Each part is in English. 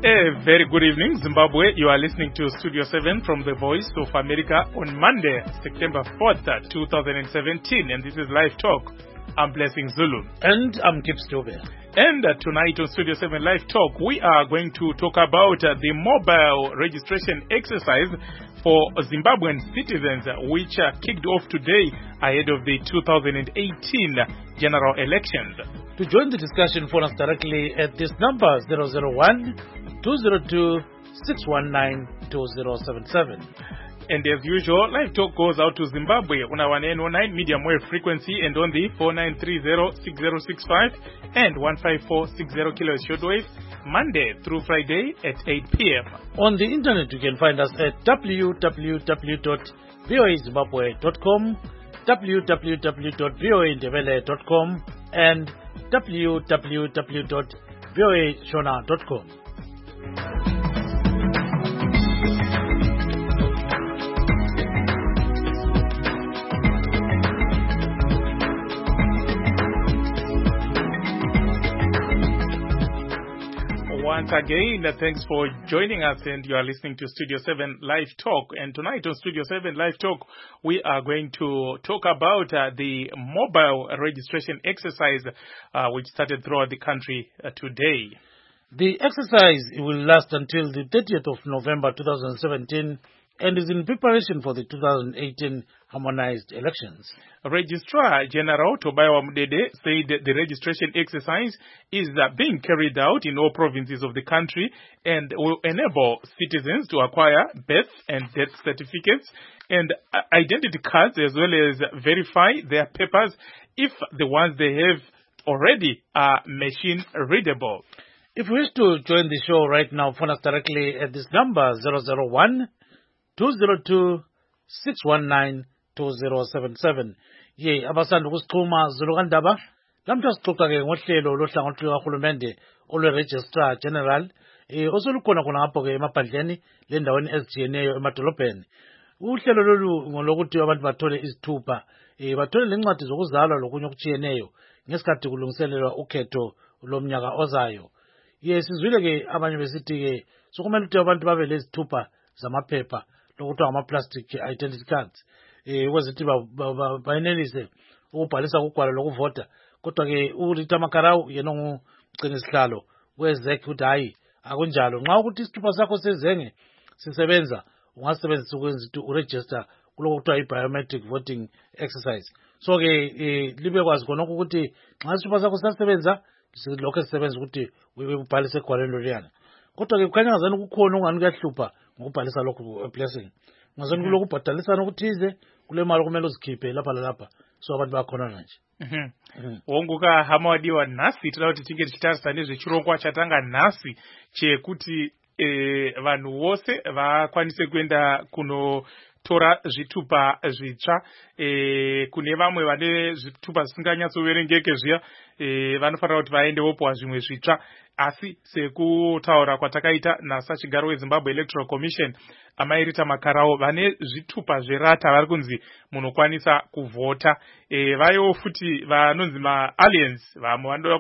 A very good evening, Zimbabwe. You are listening to Studio 7 from the Voice of America on Monday, September 4th, 2017. And this is Live Talk. I'm Blessing Zulu. And I'm Kip Stover. And tonight on Studio 7 Live Talk, we are going to talk about the mobile registration exercise for Zimbabwean citizens, which kicked off today ahead of the 2018 general elections. To join the discussion, phone us directly at this number 001-202-619-2077. And as usual, Live Talk goes out to Zimbabwe on our 909 medium wave frequency and on the 4930-6065 and 15460 kilohertz shortwave, Monday through Friday at 8 p.m. On the internet, you can find us at www.voazimbabwe.com, www.voandebele.com, and www.voashona.com. Once again, thanks for joining us, and you are listening to Studio 7 Live Talk. And tonight on Studio 7 Live Talk, we are going to talk about the mobile registration exercise which started throughout the country today. The exercise will last until the 30th of November 2017 and is in preparation for the 2018 harmonized elections. Registrar General Tobayo Mudede said the registration exercise is being carried out in all provinces of the country and will enable citizens to acquire birth and death certificates and identity cards, as well as verify their papers if the ones they have already are machine readable. If you wish to join the show right now, phone us directly at this number 001-202-619-2077. Ye abasanda ukusichuma Zulukandaba lamhla sixoxa ke ngohlelo lohlangothi lukahulumende olwe-Registrar General osolukhona khona ngapho ke emaphandleni lendaweni ezitshiyeneyo emadolobheni. Uhlelo lolu ngolokuthi abantu bathole izithupha bathole lencwadi zokuzalwa lokunye okutshiyeneyo ngesikhathi kulungiselelwa ukhetho lomnyaka ozayo. Ye sizwile ke abanye besithi ke sokumele ukuthi abantu babe lezithupha zamaphepha lokuthi ama-plastic identity cards ukuze bayenelise ukubhalisa kugwalo lokuvota. Kodwa ke uRita Makarau yena ungugcina isihlalo wezek ukuthi hayi akunjalo, nxa ukuthi isithupha sakho sezenge sisebenza ungasebenzisa ukwenza uregister kuloko kuthiwa i-biometric voting exercise. So ke libe kwazi khonokho ukuthi nxa isithupha sakho sisasebenza lokho sisebenza ukuthi ubhalise egwalweni loliyana. Kodwa ke kukhanya ngazani kukhona ungani kuyahlupha ngokubhalisa lokho Blessing. Ngazani kuloko ubhadalisana okuthize kule mali kumele uzikhiphe lapha lalapha so abantu bakhona nje. Wonguka hamawadiwa nasi tinoda kuti tinge tichitarisa nezvechirongwa chatanga nhasi chekuti vanhu vose vakwanise kuenda kunotora zvitupa zvitsva. Kune vamwe vane zvitupa zvisinganyatsoverengeke zviya vanofanira kuti vaendewopo zvimwe zvitsva. Asi sekutaura kwatakaita nasachigaro weZimbabwe Electoral Commission amairita Makarao vane zvitupa zverata vari kunzi munokwanisa kuvhota. Vayo futi vanonzi ma-aliens vamwe vanoda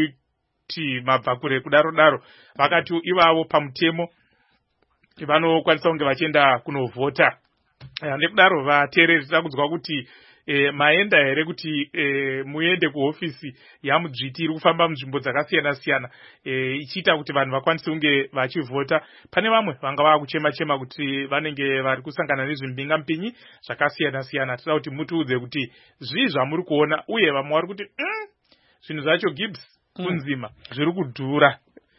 kuti mabvakure kudaro vakati ivavo pamutemo vanokwanisa kunge vachienda kunovhota. Nekudaro vateereri tiri kunzwa kuti maenda here kuti muende kuhofisi yamudzviti iri kufamba munzvimbo dzakasiyana-siyana ichiita kuti vanhu vakwanise kunge vachivhota. Pane vamwe vanga vakuchema kuti vanenge vari kusangana nezvimbingampinyi zvakasiyana-siyana. Tinoda kuti mutiudze kuti zvii zvamuri kuona, uye vamwe vari kuti zvinhu zvacho Gibbs kunzima zviri kudhura.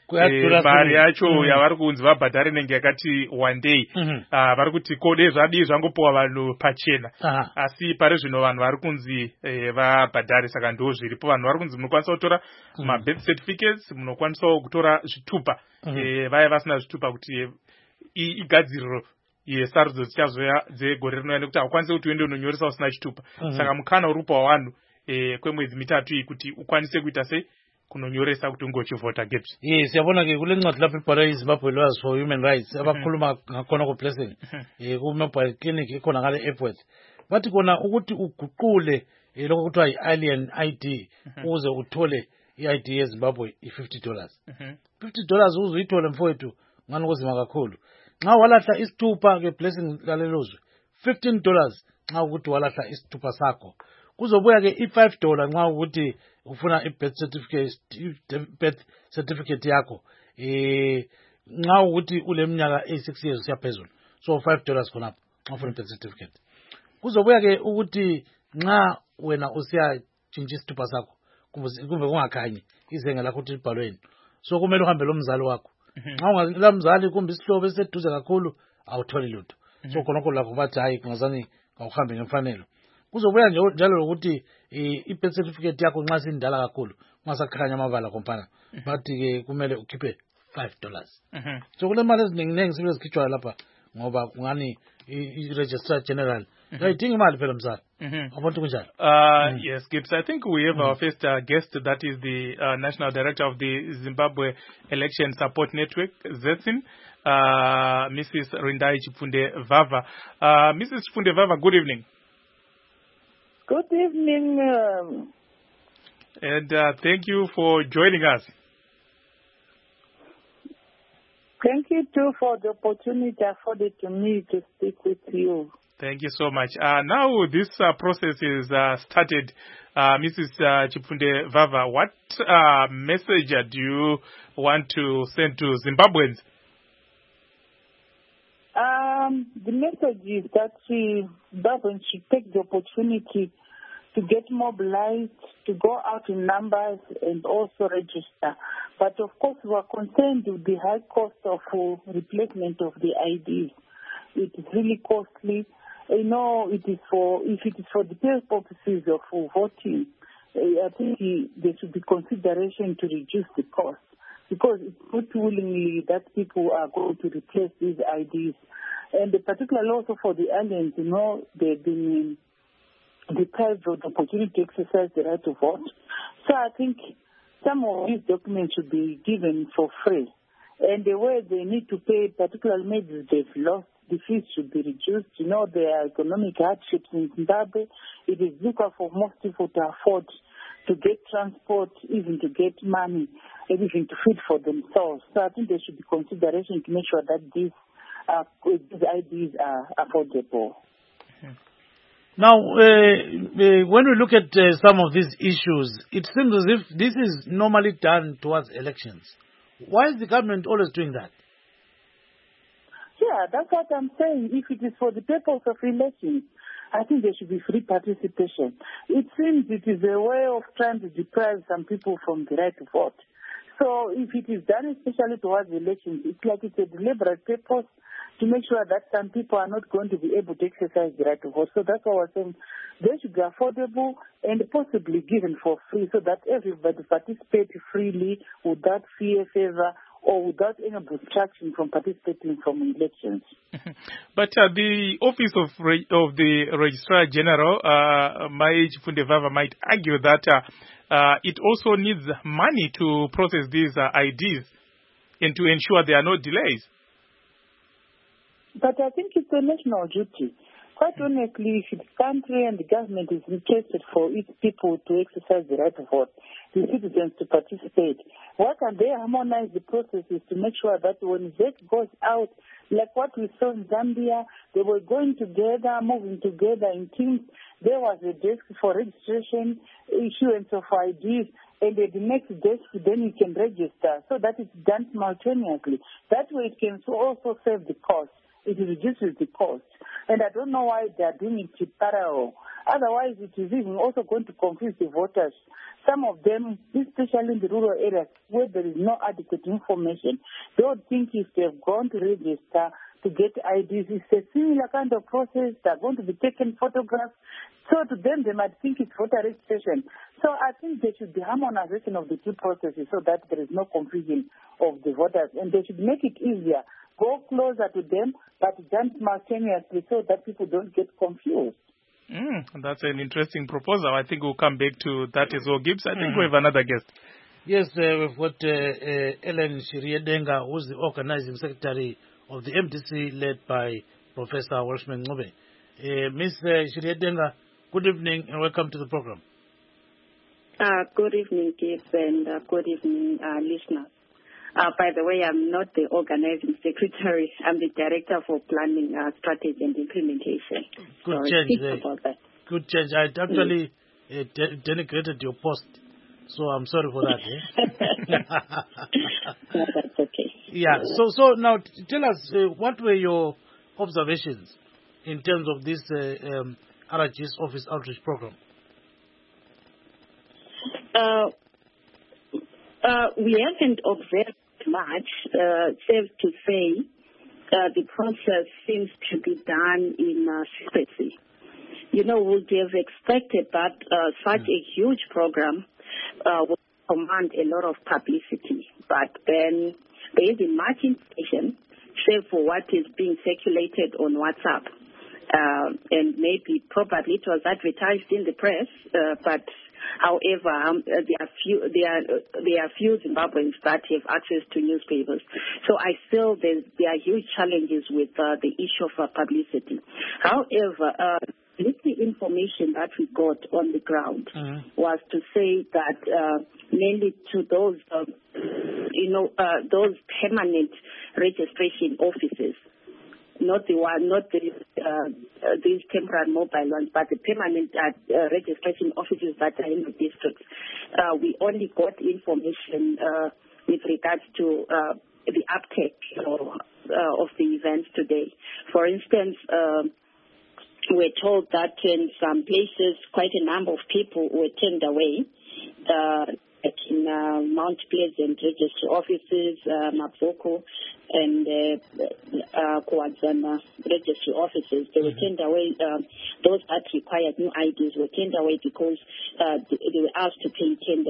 Mari yacho yavari kunzi vabhadhare nenge yakati one day. Vari kuti kode zvadii zvangopiwa vanhu pachena. Asi pari zvino vanhu vari kunzi vabhadhare, saka ndo zviripo. Vanhu vari kunzi munokwanisa kutora ma-birth certificates, munokwanisa kutora zvitupa. Vaya vasina zvitupa kuti igadziriro yesarudzo dzichazoya dzegore rinouya nekuti haukwanisi kuti uende unonyoresa usina chitupa. Saka mukana uripo wavanhu kwemwedzi mitatu iyi kuti ukwanise kuita sei kunonyoresa kuti ungochivhota Gibbs. Yes, yabona ke kule ncwadi lapha ibhalwe iZimbabwe Lawyers for Human Rights abakhuluma ngakhona ku Blessing ku-mobile clinic ikhona ngale Epworth. Bathi kona ukuthi uguqule lokho kuthiwa i-alien ID ukuze uthole i-ID yeZimbabwe $50. Mhm. $50 uzuyithole mfowethu ngani kuzima kakhulu. Nxa walahla isithupha ke blessing lalelozwe $15 nxa ukuthi walahla isithupha sakho. Kuzobuya ke $5 nxa ukuthi ufuna birth certificate yakho. Nxa ukuthi uleminyaka e6 years yaphezulu. So $5 khonapho nxa ufuna birth certificate. Kuzobuya ke ukuthi nxa wena usiya tshintsha isithupha sakho kumbe kungakhanyi izenga lakho ukuthi libhalweni. So kumele uhambe lo mzali wakho. Nxa ungazila mzali kumbe isihlobo esiseduze kakhulu awutholi lutho. So khonokho lakho bathi hayi kungazani awuhambe ngemfanelo. Kuzobuya njalo lokuthi i-birth certificate yakho nxa sindala kakhulu ungasakhanya amabala komfana bathi ke kumele ukhiphe $5. So kule mali eziningi sibe zikhitshwayo lapha ngoba kungani i-registrar general ayidingi imali phela mzala. Abantu kunjalo. Yes, Gibbs. I think we have our first guest, that is the National Director of the Zimbabwe Election Support Network, ZESIN, Mrs. Rindai Chifunde Vava. Mrs. Chifunde Vava, good evening. Good evening. And thank you for joining us. Thank you too for the opportunity afforded to me to speak with you. Thank you so much. Now this process is started. Mrs. Chifunde Vava, what message do you want to send to Zimbabweans? The message is that Zimbabweans should take the opportunity to get mobilized, to go out in numbers and also register. But of course, we are concerned with the high cost of replacement of the IDs. It is really costly. You know, if it is for the purposes of voting, I think there should be consideration to reduce the cost, because it's not willingly that people are going to replace these IDs. And particularly also for the aliens, you know, they've been deprived of the opportunity to exercise the right to vote. So I think some of these documents should be given for free. And the way they need to pay, particularly maybe they've lost, the fees should be reduced. You know, there are economic hardships in Zimbabwe. It is difficult for most people to afford to get transport, even to get money, and even to feed for themselves. So I think there should be consideration to make sure that these IDs are affordable. Now, when we look at some of these issues, it seems as if this is normally done towards elections. Why is the government always doing that? Yeah, that's what I'm saying. If it is for the purpose of elections, I think there should be free participation. It seems it is a way of trying to deprive some people from the right to vote. So if it is done especially towards elections, it's like it's a deliberate purpose to make sure that some people are not going to be able to exercise the right to vote. So that's why I was saying they should be affordable and possibly given for free, so that everybody participates freely without fear, favor, or without any obstruction from participating from elections. But the office of the Registrar General, Mai Chifunde Vava, might argue that it also needs money to process these IDs and to ensure there are no delays. But I think it's a national duty. Quite honestly, if the country and the government is interested for its people to exercise the right to vote, the citizens to participate, why can't they harmonize the processes to make sure that when that goes out, like what we saw in Zambia, they were going together, moving together in teams. There was a desk for registration, issuance of IDs, and at the next desk, then you can register, so that it's done simultaneously. That way it can also save the cost. It reduces the cost. And I don't know why they are doing it in parallel. Otherwise, it is even also going to confuse the voters. Some of them, especially in the rural areas where there is no adequate information, they would think if they've gone to register to get IDs, it's a similar kind of process. They're going to be taken photographs. So to them, they might think it's voter registration. So I think there should be harmonization of the two processes so that there is no confusion of the voters. And they should make it easier. Go closer to them, but done simultaneously so that people don't get confused. That's an interesting proposal. I think we'll come back to that as well. Gibbs, I think we have another guest. Yes, we've got Ellen Shiriedenga, who's the organizing secretary of the MDC, led by Professor Welshman Ngube. Ms. Shiriedenga, good evening and welcome to the program. Good evening, Gibbs, and good evening, listeners. By the way, I'm not the organizing secretary. I'm the director for planning, strategy, and implementation. Good so change. About that. Good change. I actually denigrated your post, so I'm sorry for that. No, that's okay. Yeah. So now tell us, what were your observations in terms of this RGS office outreach program? We haven't observed much, save to say the process seems to be done in secrecy. You know, would have expected that such a huge program would command a lot of publicity, but then there isn't much information, save for what is being circulated on WhatsApp. And probably it was advertised in the press, but however, there are few Zimbabweans that have access to newspapers. So I feel there are huge challenges with the issue of publicity. However, the information that we got on the ground was to say that mainly to those, those permanent registration offices. Not these temporary mobile ones, but the permanent registration offices that are in the districts. We only got information with regards to the uptake of the events today. For instance, we're told that in some places quite a number of people were turned away. Like in Mount Pleasant registry offices, Maboko, and Kwadzana registry offices. They were turned away. Those that required new IDs were turned away because they were asked to pay $10.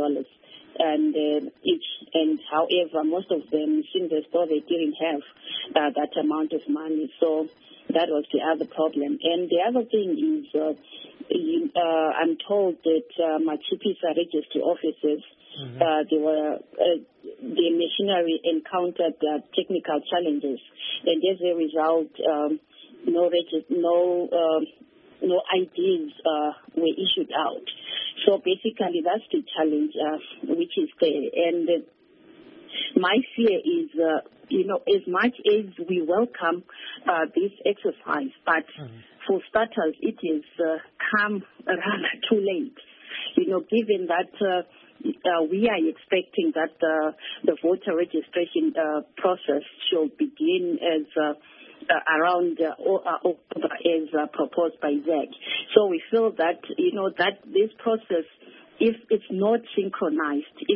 And however, most of them seemed as though they didn't have that amount of money. So that was the other problem. And the other thing is, I'm told that Machipisa registry offices, the machinery encountered technical challenges, and as a result, no IDs were issued out. So basically, that's the challenge which is there. And my fear is, as much as we welcome this exercise, but for starters, it is come rather too late. Given that we are expecting that the voter registration process should begin as around October as proposed by ZEC. So we feel that, that this process, if it's not synchronized, if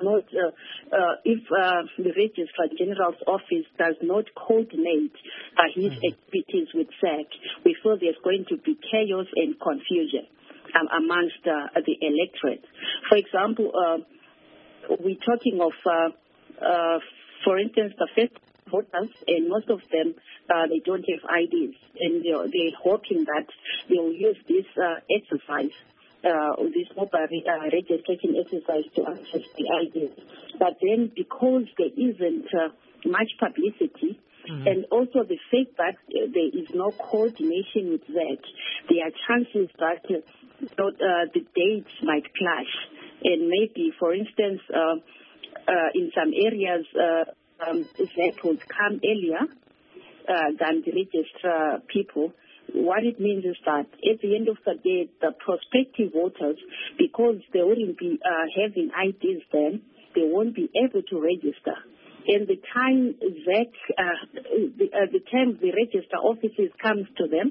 the Registrar General's office does not coordinate his activities with ZEC, we feel there's going to be chaos and confusion amongst the electorate. For example, we're talking of, for instance, the first voters, and most of them, they don't have IDs, and they're hoping that they'll use this exercise, this mobile registration exercise to access the IDs. But then because there isn't much publicity, and also the fact that there is no coordination with that, there are chances that the dates might clash. And maybe, for instance, in some areas, that would come earlier than the registrar people. What it means is that at the end of the day, the prospective voters, because they wouldn't be having IDs then, they won't be able to register. And the time that the time the register offices comes to them,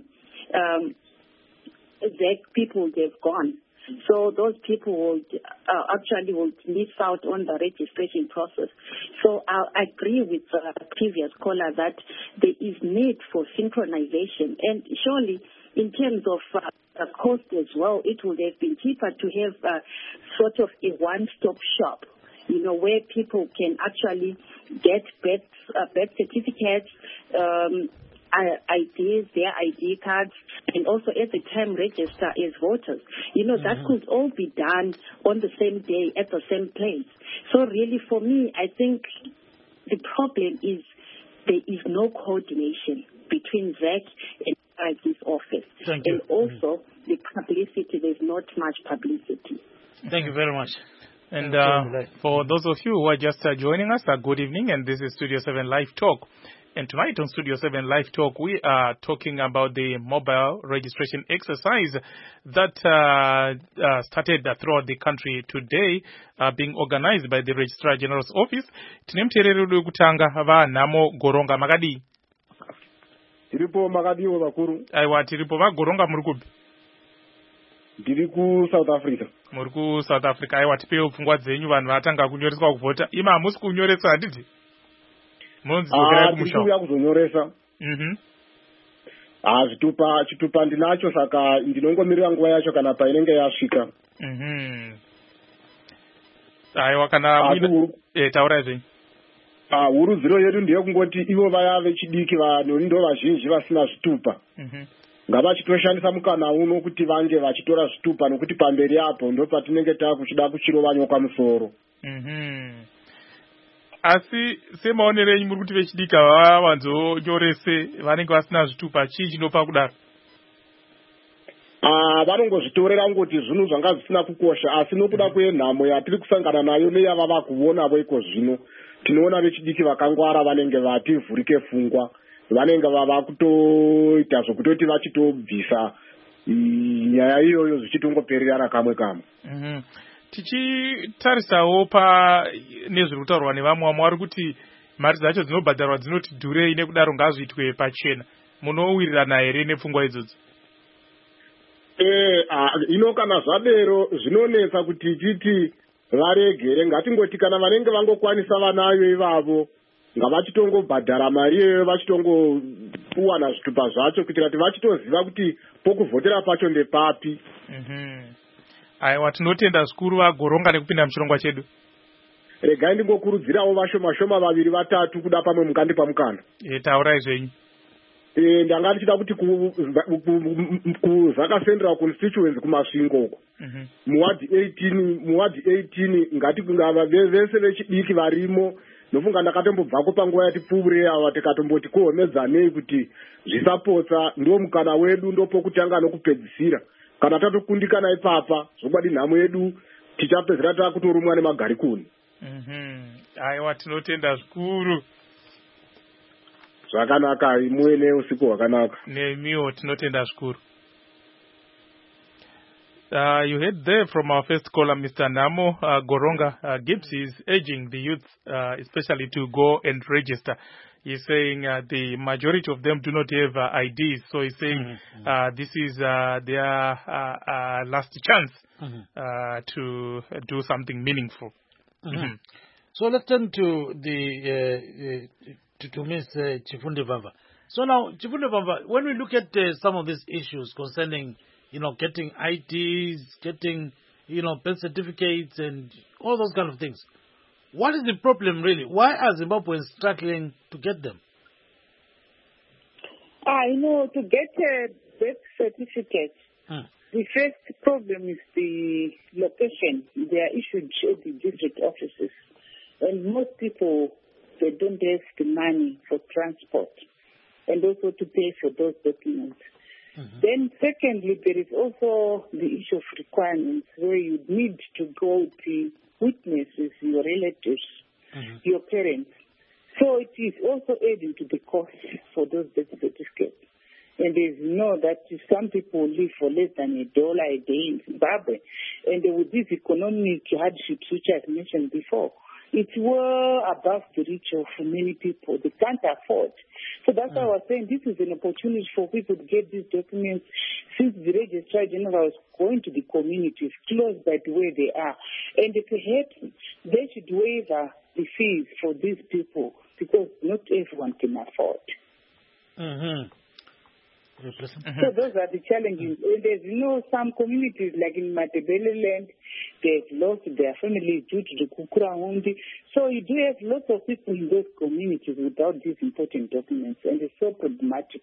that people they've gone. So those people will actually miss out on the registration process. So I agree with the previous caller that there is need for synchronization. And surely, in terms of cost as well, it would have been cheaper to have sort of a one-stop shop, where people can actually get birth certificates, IDs, their ID cards, and also at the time register as voters. That could all be done on the same day at the same place. So really, for me, I think the problem is there is no coordination between ZEC and this office. Thank you. And also the publicity, there's not much publicity. Thank you very much. And for those of you who are just joining us, good evening, and this is Studio 7 Live Talk. And tonight on Studio 7 Live Talk, we are talking about the mobile registration exercise that started throughout the country today, being organized by the Registrar General's Office. Tinemterero kutanga vanamo Goronga Magadi. Tiripo Magadi Wakuru. Aiwa tiripo Goronga Murukubi. Ndiriku South Africa. Muriku South Africa. Aiwa tipeo pfungwa dzenyu vanhu vatanga kunyoreswa kuvhota. Ima hamusi kunyoresa handiti? Tikuya kuzonyoresa. Chitupa ndinacho saka ndinongomirira nguva yacho kana painenge yasvika. Aiwa kana taura zvenyu. Urudziro yedu ndeyekungoti ivo vaya vechidiki vanhu ndo vazhinji vasina zvitupa. Ngavachitoshandisa mukana uno kuti vange vachitora zvitupa nokuti pamberi apo ndo patinenge takuchida kuchirova nyoka musoro. Asi semaonero enyu muri kuti vechidika vavanzonyorese vanenge vasina zvitupa chii chinopa kudaro? Vanongozvitorera ngoti zvinhu zvanga zvisina kukosha, asi nokuda kwenhamo yatiri kusangana nayo neyava vakuona voiko zvino tinoona vechidiki vakangwara vanenge vativhurike pfungwa, vanenge vava kutoita zvokutoti vachitobvisa nyaya iyoyo zvichitongoperera kamwe kamwe. Tichitarisawo nezviri kutaurwa nevamwe vari kuti mari dzacho dzinobhadharwa dzinoti dhurei nekudaro ngazviitwe pachena. Munowirirana here nepfungwa idzodzo? Ino kana zvadero zvinonetsa kuti titi varegere. Ngatingoti kana vanenge vangokwanisa vanayo ivavo ngavachitongobhadhara mari iyoyo vachitongowana zvitupa zvacho kuitira kuti vachitoziva kuti pokuvhotera pacho ndepapi. Aiwa tinotenda zvikuru vagoronga nekupinda muchirongwa chedu. Regai ndingokurudzirawo vashoma vaviri vatatu kuda pamwe mukandipa mukana. Taurai zvenyu. Ndanga ndichida kuti kuzaka Central Constituency kumasvingo uko. Muwadi 18 ngati kungava vese vechidiki varimo nofunga ndakatombobvako panguva yatipfuure ava tikatomboti kuhomedzanei kuti zvisapotsa ndo mukana wedu ndopokutanga nokupedzisira. Kana tatokundikana ipapa zvokwadi nhamo yedu tichapedzera takutorumwa nemagarikuni. Aiwa tinotenda zvikuru. Zvakanaka imwe neusiku hwakanaka. Nemiwo tinotenda zvikuru. You heard there from our first caller, Mr. Namo Goronga. Gibbs is urging the youth, especially to go and register. He's saying the majority of them do not have IDs. So he's saying this is their last chance to do something meaningful. So let's turn to to Ms. Chifundi Vava. So now, Chifundi Vava, when we look at some of these issues concerning, getting IDs, getting, birth certificates and all those kind of things, what is the problem really? Why are Zimbabweans struggling to get them? To get a birth certificate, the first problem is the location. They are issued at the district offices. And most people, they don't have the money for transport and also to pay for those documents. Then secondly, there is also the issue of requirements where you need to go to witnesses, your relatives, your parents. So it is also adding to the cost for those birth certificates. And there's that some people live for less than $1 a day in Zimbabwe. And with these economic hardships, which I've mentioned before, it's well above the reach of many people. They can't afford. So that's why I was saying this is an opportunity for people to get these documents since the Registrar General is going to the communities close by to where they are. And perhaps they should waive the fees for these people because not everyone can afford. So those are the challenges. And there's some communities like in Matebele land, they've lost their families due to the Kukura Hundi. So you do have lots of people in those communities without these important documents, and it's so problematic.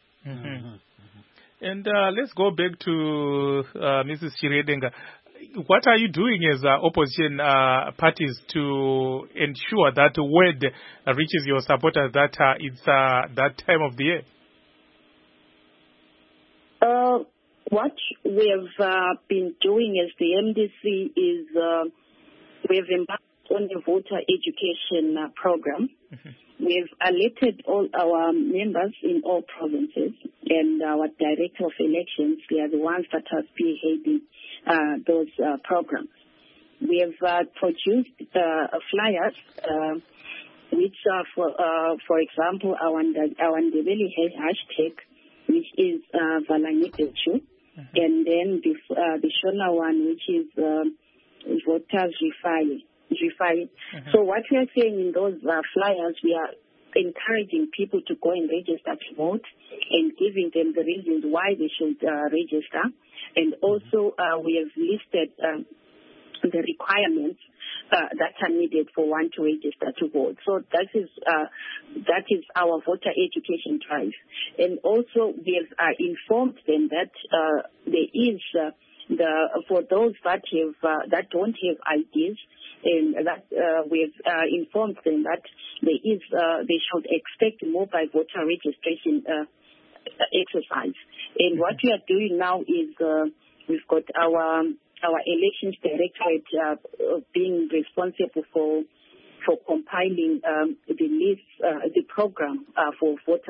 And let's go back to Mrs. Chiredenga. What are you doing as opposition parties to ensure that word reaches your supporters that it's that time of the year? What we've been doing as the MDC is we've embarked on the voter education program. We've elected all our members in all provinces, and our director of elections, they are the ones that are spearheading those programs. We have produced flyers, which are, for example, our Ndebele hashtag, which is Valanyetechu, and then the Shona one, which is Voters Refile. So what we are saying in those flyers, we are encouraging people to go and register to vote and giving them the reasons why they should register. And also we have listed the requirements that are needed for one to register to vote. So that is our voter education drive. And also we have informed them that there is for those that don't have IDs, and that we've informed them that they should expect mobile voter registration exercise. And what we are doing now is we've got our elections directorate being responsible for compiling the list, the program for voter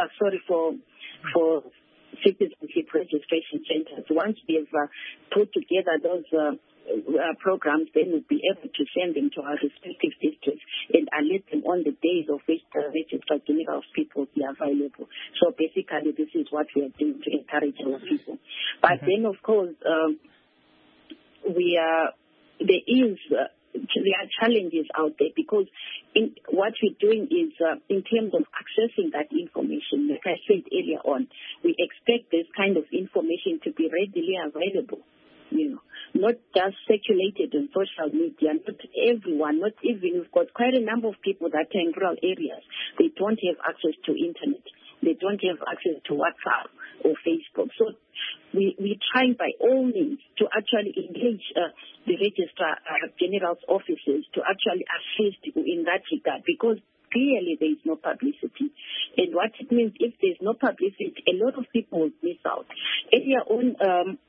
for citizenship registration centers. Once we have put together those programs, then we'll be able to send them to our respective districts and alert them on the days of which the registered general people will be available. So basically, this is what we are doing to encourage our people. But then, of course, there are challenges out there, because what we're doing is in terms of accessing that information, like I said earlier on, we expect this kind of information to be readily available, not just circulated on social media. Not everyone, not even, we've got quite a number of people that are in rural areas. They don't have access to internet. They don't have access to WhatsApp or Facebook. So we're trying by all means to actually engage the Registrar General's offices to actually assist in that regard, because clearly there is no publicity. And what it means, if there's no publicity, a lot of people will miss out. Earlier on,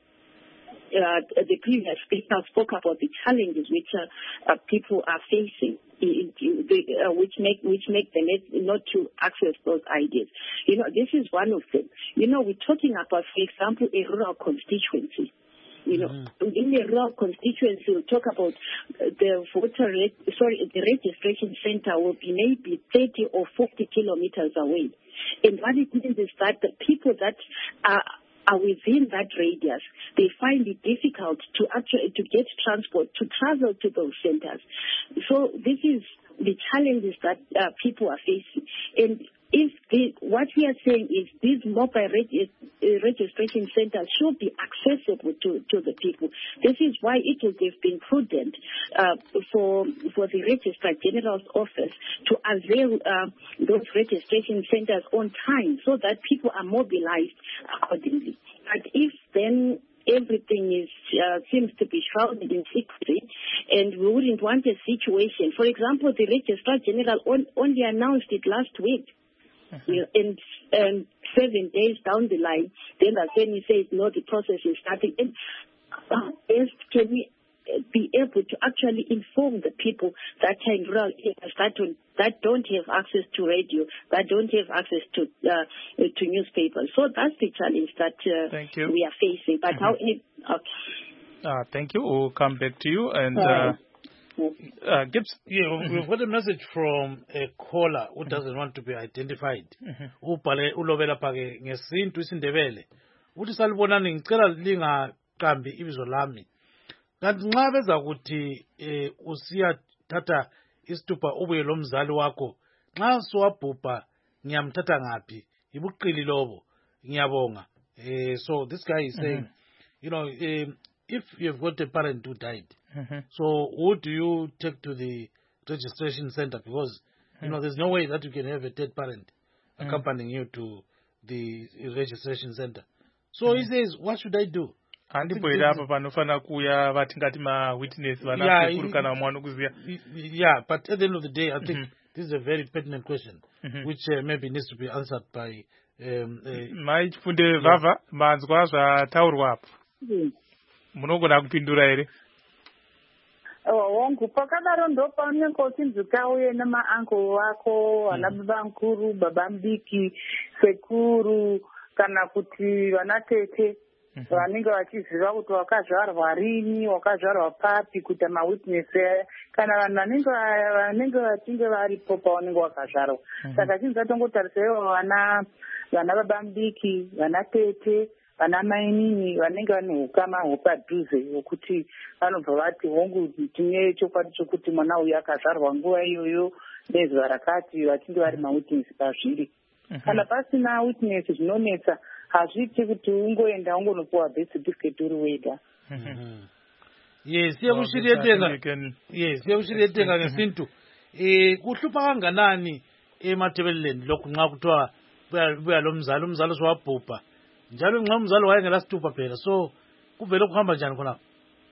the previous speaker spoke about the challenges which people are facing, which make them not to access those ideas. This is one of them. We're talking about, for example, a rural constituency. In a rural constituency, we'll talk about the registration center will be maybe 30 or 40 kilometers away. And what it means is that the people that are within that radius, they find it difficult to get transport to travel to those centers. So this is the challenges that people are facing. And what we are saying is these mobile registration centers should be accessible to the people. This is why it would have been prudent for the Registrar General's office to avail those registration centers on time, so that people are mobilized accordingly. But if then everything seems to be shrouded in secrecy, and we wouldn't want a situation. For example, the Registrar General only announced it last week. And 7 days down the line, then that's when he says, no, the process is starting. And can we be able to actually inform the people that are in rural areas that don't have access to radio, that don't have access to newspapers? So that's the challenge that we are facing. But thank you. We'll come back to you. And Gibbs, we've got a message from a caller who doesn't want to be identified. Ulobela pake ngesintu isindebele. Uthi salibonani ngicela lingaqambi ibizo lami. Kanti nxa beza ukuthi usiyathatha isitupa ubuye lo mzali wakho, nxa siwabhubha ngiyamthatha ngaphi? Ibuqili lobo. Ngiyabonga. So this guy is saying, if you've got a parent who died, so who do you take to the registration center? Because, there's no way that you can have a dead parent accompanying you to the registration center. So he says, what should I do? Yeah, but at the end of the day, I think this is a very pertinent question, which maybe needs to be answered by maichifunde vhavha manzwa zvataurwa apo munogona kupindura here? Hongu pakadaro ndo paunenge uchinzwika uye namaanko wako vana baba mukuru, baba mudiki, sekuru kana kuti vana tete vanenge vachiziva kuti wakazvarwa rini, wakazvarwa papi, kuita mawitness kana vanhu vanenge vachinge varipo paunenge wakazvarwa. Saka chinhu chatongotarisaiwo vana baba mudiki, vana tete, vana mainini vanenge vane ukama hwepadhuze hwekuti vanobva vati hongu tine chokwadi chokuti mwana uyu akazvarwa nguva iyoyo nezuva rakati, vachinge vari mawitness pazviri. Kana pasina witness zvinonetsa, hazviiti kuti ungoenda ungonopuwa birth certificate uri wega. siyekushiriyetenga ngesintu kuhlupha kanganani eMatabeleland lokhu nxa kuthiwa buya lo mzali usowabhubha njalo nxa umzali wayengelasithupha phela, so kuvele kuhamba njani khonapho?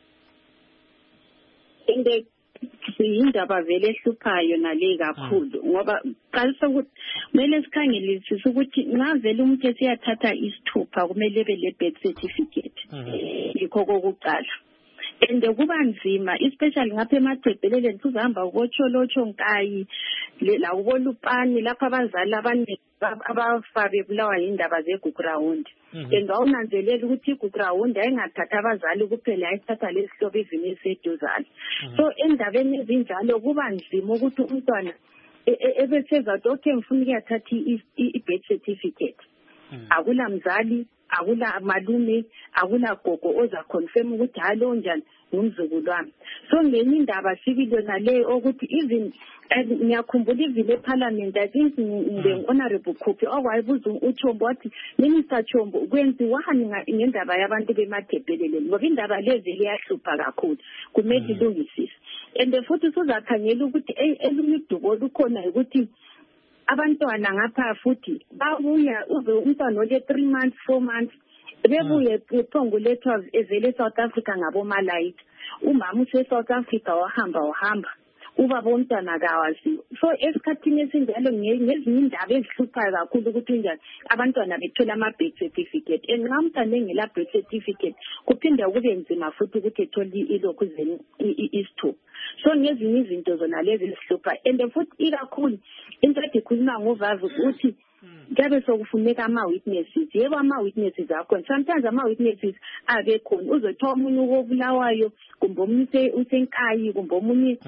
Yindaba vele ehluphayo nale kakhulu ngoba qalisa ukuthi kumele sikhangelisise ukuthi nxa vele umuntu esiyathatha isithupha kumele ebe le birth certificate yikho kokuqala. And kuba nzima especially ngapha eMatabeleland kuzahamba ukotsholotsho nkayi la ukolupani lapha abazali abaningi abafa bebulawa yindaba zeGugurawundi. And awunanzelela ukuthi iGugurawundi ayingathatha abazali kuphela, ayithatha lesihlobo izini eseduzane. So endabeni ezinjalo kuba nzima ukuthi umntwana ebesezathi okay ngifuna ukuyathatha i-birth certificate. Akula mzali, akula malume, akula gogo oza confirm ukuthi halo njani ngumzukulu wami. So ngenye indaba sibile naleyo ukuthi even ngiyakhumbula ivile eParliament, I think nge-Honorable Khuphi okwayibuza uChombo wathi Minister Chombo kwenziwani ngendaba yabantu beMatabeleland ngoba indaba lezi liyahlupha kakhulu, kumele ilungisise. And futhi sizakhangela ukuthi elinye idubo lukhona ukuthi abantwana ngapha futhi babuya uze umntwana ole 3 months 4 months bebuye ePhongo lethwa evele eSouth Africa ngabomalayithi, umama useSouth Africa wahamba ubaba womntwana kawaziwa. So esikhathini esinjalo ngezinye indaba ezihluphayo kakhulu ukuthi njani abantwana bethola ama-birth certificate, and nxa umntwana engela birth certificate kuphinde kube nzima futhi ukuthi ethole ilokhu isithupha. So ngezinye izinto zona lezi ezihluphayo, and futhi ikakhulu into edikhuluma ngovazi ukuthi kuyabe sokufuneka ama-witnesses. Yebo ama-witnesses akhona, sometimes ama-witnesses abekhona, uzothiwa omunye ukobulawayo kumbe omunye usenkayi kumbe omunye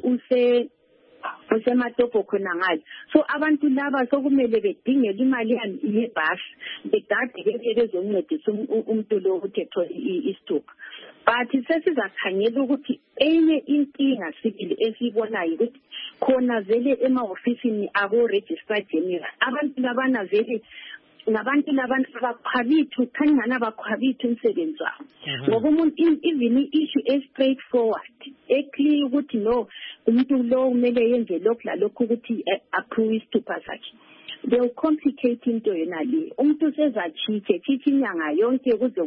useMatopo khona ngale. So abantu laba sokumele bedingele imali yebhasi begade bezoncedisa umuntu lo ukuthi ethole isithupha. But sesizakhangela ukuthi enye inkinga sibili esiyibonayo ukuthi khona vele ema-ofisini abo-registrar general abantu labana vele ngabantu labantu abakhwabithu khangana abakhwabithu umsebenzi wabo ngoba umuntu even i-issue e-straight forward eclear ukuthi no umuntu lo kumele yenze lokhu lalokhu ukuthi approve isithupha sakhe. They will complicate into yona le. Umuntu sezachiche inyanga yonke kuze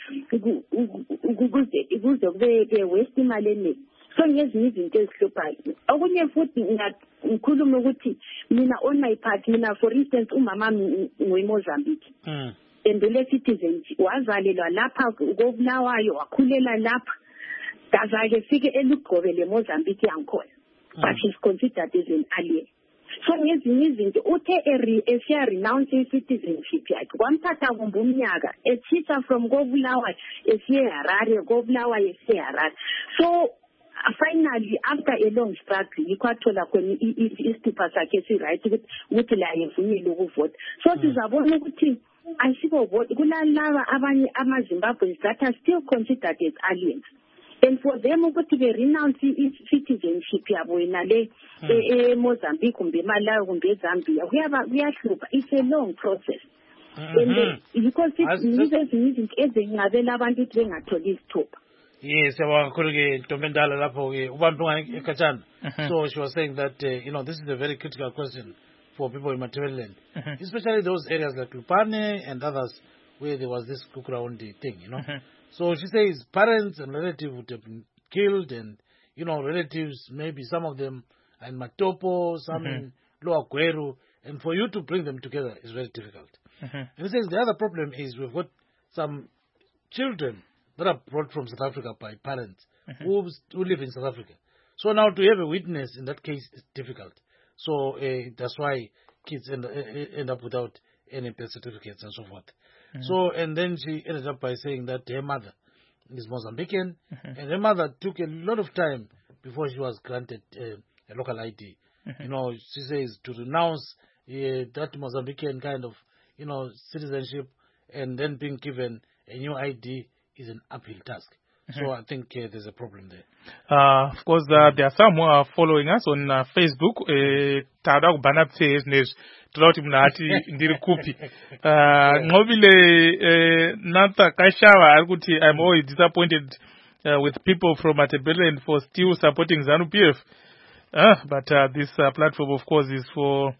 kube waste imali eningi. So ngezinye izinto ezihluphayo. Okunye futhi ngikhuluma ukuthi mina on my part, mina for instance umama ngoeMozambique. Endele citizen wazalelwa lapha koBulawayo wakhulela lapha. Kaza-ke fike eLugqobe leMozambique yangikhona. But she's considered as an alien. So ngezinye izinto uthe esiya renounce i-citizenship yakhe kwamthatha kumbe umnyaka echitha from koBulawayo esiye Harare, koBulawayo esiye Harare. So finally after a long struggle ikwathola khona isithupha sakhe esi-right ukuthi la yevunyelwe ukuvota. So sizabona ukuthi ayisibo vote kulalaba abanye ama-Zimbabweans that are still considered as aliens. And for them ukuthi be-renounce i-citizenship yabo yena le eMozambique kumbe eMalawi kumbe eZambia kuyahlupha. It's a long process. And because ezinye izinto ezingabela abantu ukuthi bengatholi isithupha. Yes, siyabonga kakhulu-ke Ntombendala lapho-ke ubambe ekhatshana. So she was saying that this is a very critical question for people in Matabeleland, especially those areas like Lupane and others where there was this Gugurawundi thing, So she says parents and relatives would have been killed, and relatives, maybe some of them are in Matopo, some in Lower Gweru, and for you to bring them together is very difficult. And he says the other problem is we've got some children that are brought from South Africa by parents who live in South Africa. So now to have a witness in that case is difficult. So that's why kids end up without any birth certificates and so forth. So, and then she ended up by saying that her mother is Mozambican, and her mother took a lot of time before she was granted a local ID. You know, she says to renounce that Mozambican kind of, you know, citizenship and then being given a new ID is an uphill task. So I think there's a problem there. Of course, there are some who are following us on Facebook. Tada kubana pfes nezvi todati munhu ati ndiri kupi. Nqobile Natha Kashava ari kuti I'm always disappointed with people from Matabeleland for still supporting ZANU-PF. But this platform, of course, is for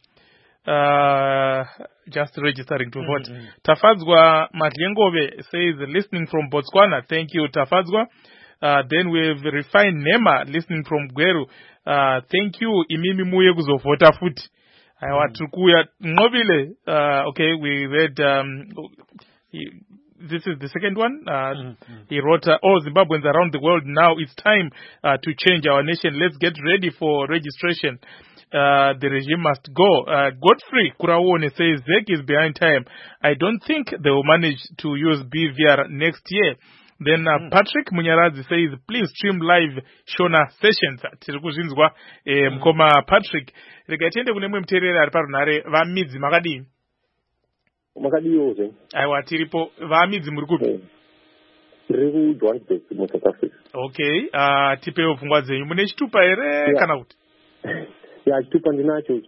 just registering to vote. Tafadzwa Madlengove says, listening from Botswana. Thank you, Tafadzwa. Then we have Refined Nema listening from Gweru. Thank you, Imimi Muye kuzovota futi. Okay, we read, this is the second one. He wrote, all Zimbabweans around the world, now it's time to change our nation. Let's get ready for registration. The regime must go. Godfrey Kurawone says, ZEC is behind time. I don't think they will manage to use BVR next year. Then Patrick Munyarazi says, please stream live Shona sessions. Tirikuzvinzwa mkoma Patrick. Regatende kunemwe mterera ari parunhare vamidzi makadini? Makadiyoze. Aiwa tiripo vamidzi muri kupi? Tiri kuJohannesburg muSouth Africa. Okay, tipewo pfungwa dzenyu. Mune chitupa here kana kuti? Ya chitupa ndinacho.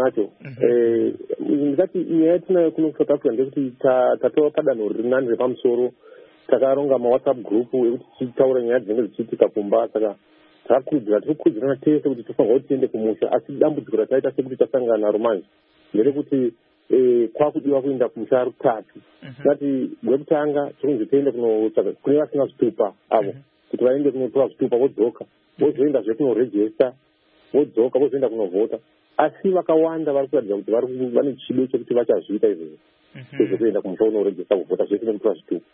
Ndikati nyaya yatinayo kuno South Africa ndekuti tatova padanho riri nani repamusoro. Takaronga WhatsApp group ekuti tichitaura nyaya dzinenge dzichiitika kumba. Saka tikukurudzirana tese kuti tofanirwa kuti tiende kumusha, asi dambudziko rataita sekuti tasangana naro manje nderekuti kwakudiwa kuenda kumusha rutatu. Ngati gwekutanga tikunzi tiende kune vasina zvitupa avo kuti vaende kunotora zvitupa vodzoka vozoendazve kunoregista vodzoka vozoenda kunovhota, asi vakawanda vari kuratidza kuti vane chido chekuti vachazviita izvozvo zvekuenda kumusha unoregista kuvhota zvese nekutora zvitupa.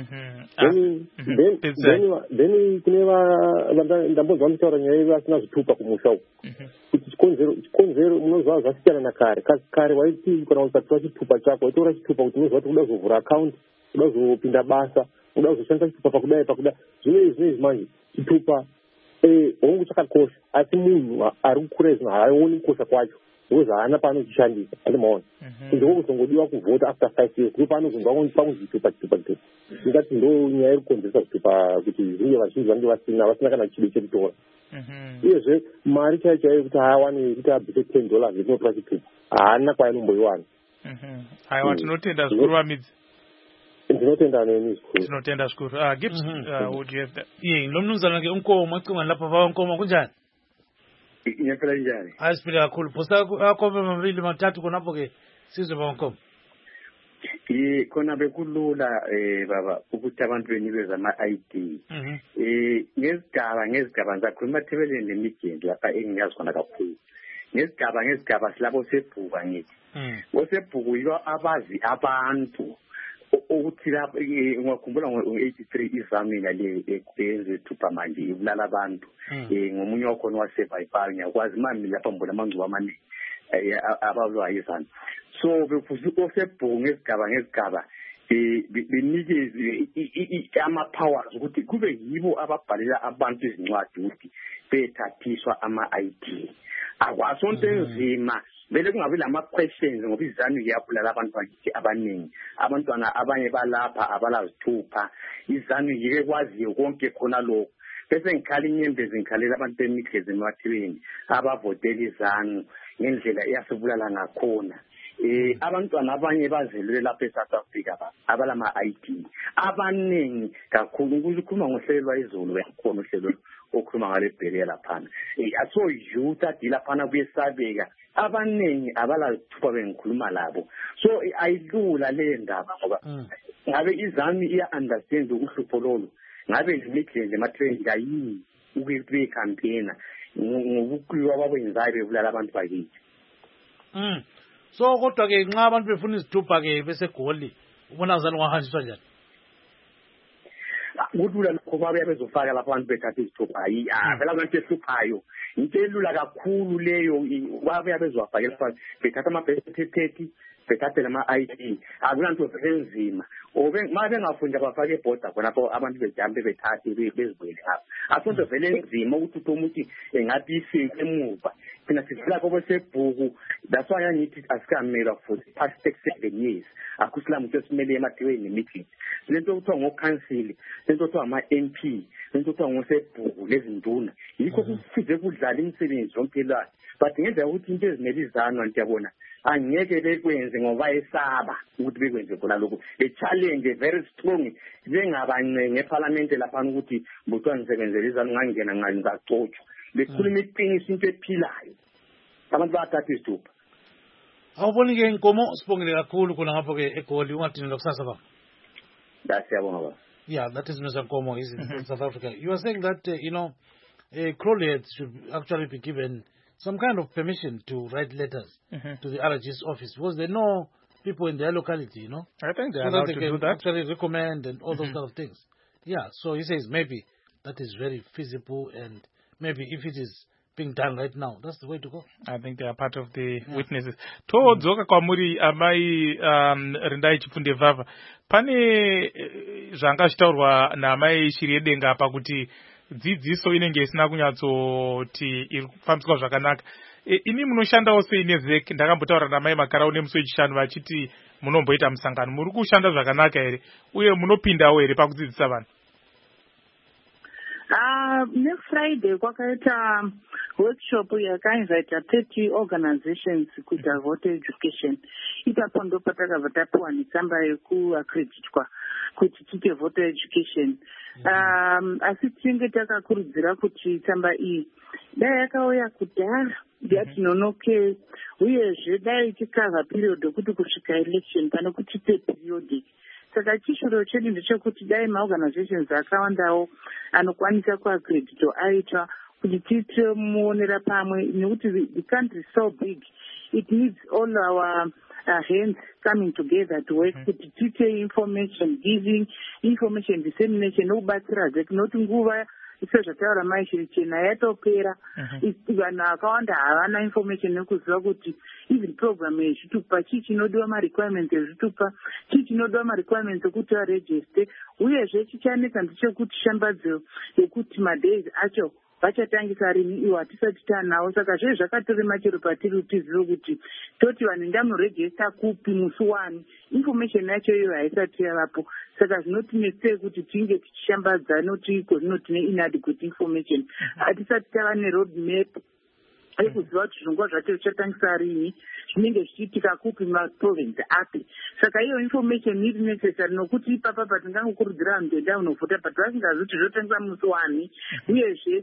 Then kune ndambonzwa mutaura nyaya yevasina zvitupa kumusha uku kuti chikonzero munozva zvasiyana nakare. Kare waiti kana usatora chitupa chako waitora chitupa kuti unozva kuti kuda kuzovhura akaunti, kuda kuzopinda basa, kuda kuzoshandisa chitupa pakudai zvinezvi manje chitupa hongu chakakosha, asi munhu ari kukura zvino haaoni kukosha kwacho because haana paanochishandisa. Andimaona ndiko kuzongodiwa kuvhota after 5 years ndipo paanozonzwa pakunzi chitupa. Ndingati ndo nyaya iri kukonzeresa zvitupa kuti zvinge vazhinji vange vasina kana chido chekutora. Uyezve mari chaiyo kuti haawane kuti abvise $10 ekunotora chitupa haana kwainomboiwana. Aiwa, tinotenda zvikuru vamidzi. Ndinotenda nemi zvikuru. Tinotenda zvikuru. Gibbs, would you have that? Nomnumzana ke uNkomo ecingweni lapha vaNkomo kunjani? Ngiyaphila njani? Asiphila kakhulu. Phosa akhobe mabili mathathu konapho ke sizwe vaNkomo. Khona bekulula baba ukuthi abantu benikeze ama-ID. Ngezigaba ngizakhuluma Matabeleland nemijini lapha engiyazi khona kakhulu. Ngezigaba silabo sebhuka ngithi. Osebhuku yibo abazi abantu ukuthi lapha ngiyakhumbula ngo-83 izamina le eyenze thupha manje ibulala abantu. Ngomunye wakhona waseBhayibhali ngiyakwazi mami lapha ngibona amangcubo amaningi abalwa yizana. So bekufuze osebhuku ngezigaba benikeze ama-powers ukuthi kube yibo ababhalela abantu izincwadi ukuthi bethathiswa ama-ID. Akwasonto enzima vele kungabi lama-questions ngoba izanu iyabulala abantu bakithi abaningi. Abantwana abanye balapha abalazithupha, izanu yike kwaziyo konke khona lokho. Bese ngikhala inyembezi ngikhalela abantu bemikhize emathibeni abavotela izanu ngendlela iyasibulala ngakhona. Abantwana abanye bazelwe lapha eSouth Africa abalama-ID abaningi kakhulu. Ukukhuluma ngohlelo lwayizolo uyakhona uhlelo okhuluma ngale bheke laphana. So youth adila phana kuyesabeka abaningi abalazithupa bengikhuluma labo. So ayilula le ndaba ngoba ngabe izami iya-understand uhlupho lolo. Ngabe nemikhize emathibeni ngayini ukuthi beyicampaigna ngobuqwiwa abakwenzayo bebulala abantu bakithi. So kodwa ke nxa abantu befuna izithupha ke bese Goli ubona ngazani wahanjiswa njani? Kulula lokho babuya bezofaka lapha abantu bethatha izithupha vela abantu behluphayo into elula kakhulu leyo babuya bezofakela lapha bethatha ama-birth bethathe nama-ID akulanto enzima ma bengafunda bafake ebhoda khonapho abantu bejampe bethathe bezibuyele apha akusonto vele enzima ukuthi umuntu engathi isinto emuva thina sivela kwesebhuku that's why angithi asikamelwa for the past 7 years akusilamu ukuthi simele emadewini meetings lento okuthiwa ngokhansili lento okuthiwa ama-MP lento okuthiwa ngosebhuku lezinduna yikho kusize kudlala imisebenzi yonke layo but ngenzeka ukuthi into ezimele izanwa ntiyabona angeke bekwenze ngoba esaba ukuthi bekwenze khona lokho challenge very strong bengabancenge eParliament lapha ukuthi mbutwa ngisebenzele izanu ngangena ngacotshwa bekhuluma iqiniso into ephilayo abantu bathatha izithupha awuboni ke inkomo sibongile kakhulu khona ngapho ke eGoli ungadini lokusasa ba siyabonga ba yeah that is Mr. Nkomo is in South Africa. You are saying that Crowley should actually be given some kind of permission to write letters to the RG's office because they know people in their locality, I think they are so allowed that to they do can that. actually recommend and all those kind of things. Yeah, so he says maybe that is very feasible and maybe if it is being done right now, that's the way to go. I think they are part of the witnesses. Todzoka kwamuri amai Rindai Chifunde Vava. Pane zvanga zvitaurwa naamai Shiriedenga apa kuti dzidziso inenge isina kunyatsoti iri kufambiswa zvakanaka. Ini munoshandawo sei neZEC? Ndakambotaura naamai Makarau nemusi wechishanu vachiti munomboita musangano. Muri kushanda zvakanaka here uye munopindawo here pakudzidzisa vanhu? Next Friday kwakaita workshop yakainvita 30 organizations kuita voter education. Ipapo ndo patakabva tapiwa netsamba yekuaccreditwa kuti tiite voter education. Asi tinenge takakurudzira kuti tsamba iyi dai yakauya kudhara yatinonoke uyezve dai tikava period yokuti kusvika election pane kuti tiite periodic. Saka chishiro chedu ndechekuti dai maorganizations akawandawo anokwanisa kuaccredito aita kuti tiite muonera pamwe nekuti the country is so big it needs all our hands coming together to work kuti tiite information giving, information dissemination nokubatsirazve tinoti nguva sezvataura maishiri chena yatopera vanhu vakawanda havana information nekuziva kuti even program yezvitupa chii chinodiwa marequirements ezvitupa chii chinodiwa marequirements ekuti varegister uyezve chichanetsa ndechekuti shambadzo yekuti madays acho vachatangisa rini iwo hatisati tanawo saka zvezvi zvakatorema chero patiri tizive kuti toti vanhu ndamuregista kupi musi wani information yacho iyo haisati yavapo saka zvinotinetsei kuti tinge tichishambadza notiko zvinotine inadequate information hatisati tava neroad map ekuziva kuti zvingwa zvacho zvichatangisa rini zvinenge zvichiitika kupi maprovince api saka iyo information iri necessary nokuti ipapa patingangokurudzira vanhu kuenda kunovhota but vasingazi kuti zvotangisa musi wani uyezve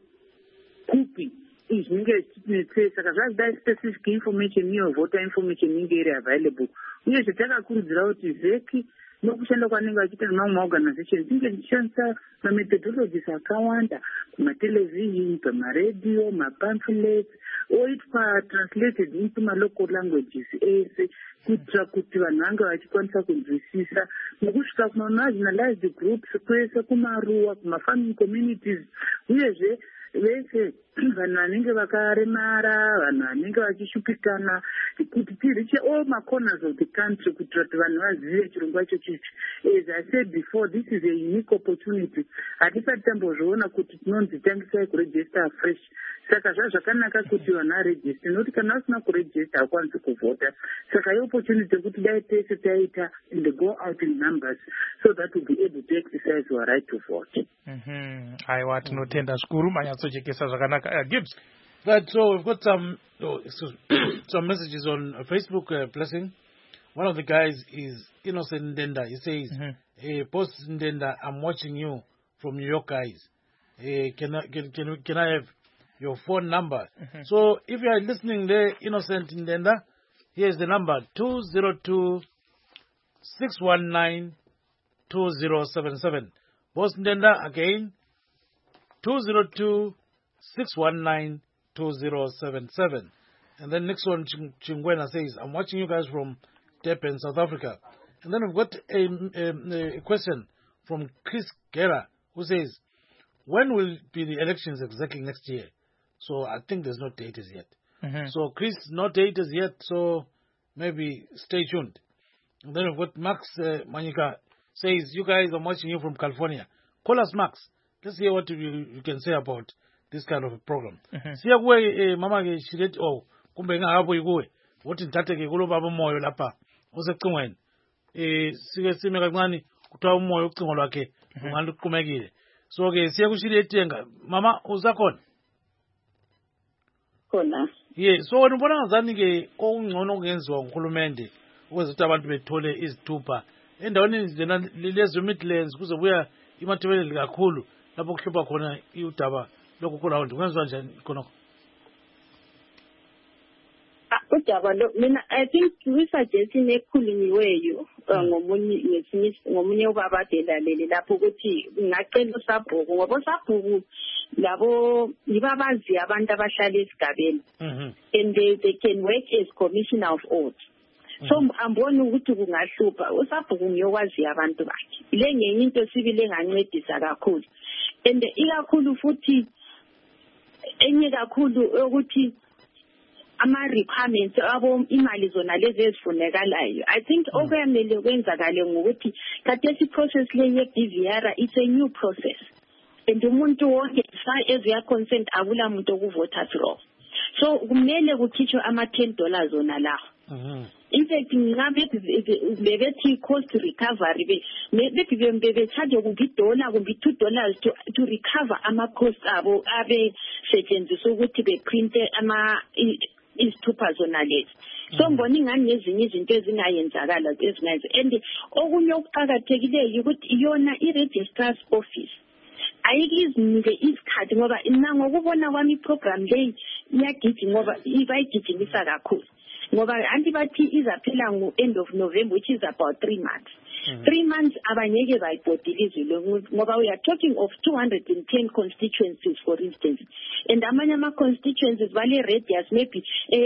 kupi izvi zvinenge zvichitinetsei saka zvazidai specific information iyo voter information inenge iri available uyezve takakurudzira kuti ZEC nokushanda kwanenge vachiita nemamwe maorganizations tinge tichishandisa mamethodologies akawanda kumatelevision pamaredio mapamphlets oitwa translated into malocal languages ese kuitira kuti vanhu vange vachikwanisa kunzwisisa nokusvika kumamarginalized groups kwese kumaruwa kumafarming communities uyezve vese vanhu vanenge vakaremara vanhu vanenge vachishupikana kuti tiriche all macorners of the country kuitira kuti vanhu vazive chirongwa chochichi. As I said before, this is a unique opportunity. Hatisati tambozviona kuti tinonzi tangisai kuregister fresh saka zvazvakanaka kuti vanhu varegister nokuti kana vasina kuregister hakwanisi kuvhota saka i-opportunity yekuti dai tese taita and they go out in numbers so that we'll be able to exercise our right to vote. Aiwa tinotenda zvikuru manyatsochekesa zvakanaka. Gibbs. Right, so we've got some some messages on Facebook, Blessing. One of the guys is Innocent Ndenda. He says, Boss Ndenda, I'm watching you from New York, guys. Can I have your phone number? So if you are listening there, Innocent Ndenda, here's the number, 202-619-2077. Boss Ndenda, again, 202-619-2077. And then next one, Chingwena says, I'm watching you guys from Durban, South Africa. And then we've got a question from Chris Guerra, who says, when will be the elections exactly next year? So I think there's no date as yet. So Chris, no date as yet, so maybe stay tuned. And then we've got Max Manika says, you guys, I'm watching you from California. Call us, Max. Let's hear what you can say about this kind of a program. Siya kuwe mama ke shiret kumbe ngakho ikuwe. Wothi ngithathe ke kulo baba umoyo lapha osecingweni. Sike sime kancane kuthiwa umoyo ucingo lwakhe ungaluqhumekile. So ke siya kushiretenga. Mama uzakhona? Khona. So wena ubona ngazani ke okungcono kungenziwa nguhulumende ukuze ukuthi abantu bethole izithupha endaweni lezo Midlands kuze buya imathebeleli kakhulu lapho kuhlupha khona udaba lokho kulawundi kwenziwa njani khona? Udaba lo mina I think we suggesting ekhulunyiweyo ngomunye ubaba adelalele lapho ukuthi ngacela uSabhuku ngoba uSabhuku labo yibabazi abantu abahlala esigabeni and they can work as commissioner of oath. So ambona ukuthi kungahlupha uSabhuku ngiyokwazi abantu bakhe le ngenye into sibile engancedisa kakhulu and ikakhulu futhi enye kakhulu ukuthi ama-requirements abo imali zona lezi ezifunekalayo. I think okuyamele kwenzakale ngokuthi khathesi process le ye-BVR it's a new process and umuntu wonke as we are concerned akula muntu okuvota through. So kumele kukhitshwe ama-$10 zona lawo. In fact, bebethi cost recovery bebecharge kumbe $1 kumbe $2 to recover ama-cost abo abesetshenziswa ukuthi beprinte izithupha zona lezi. So ngibona ingani nezinye izinto ezingayenzakala ezingayenza. And okunye okuqakathekileyo ukuthi yona i-registrar's office ayikizinike isikhathi ngoba ngokubona kwami iprogram leyi iyagijima ngoba bayigijimisa kakhulu. Ngoba anti bathi izaphela ngo-end of November, which is about 3 months. 3 months abanyeke bayibhodilizwe ngoba we are talking of 210 constituencies, for instance. And amanye ama-constituencies bale radius maybe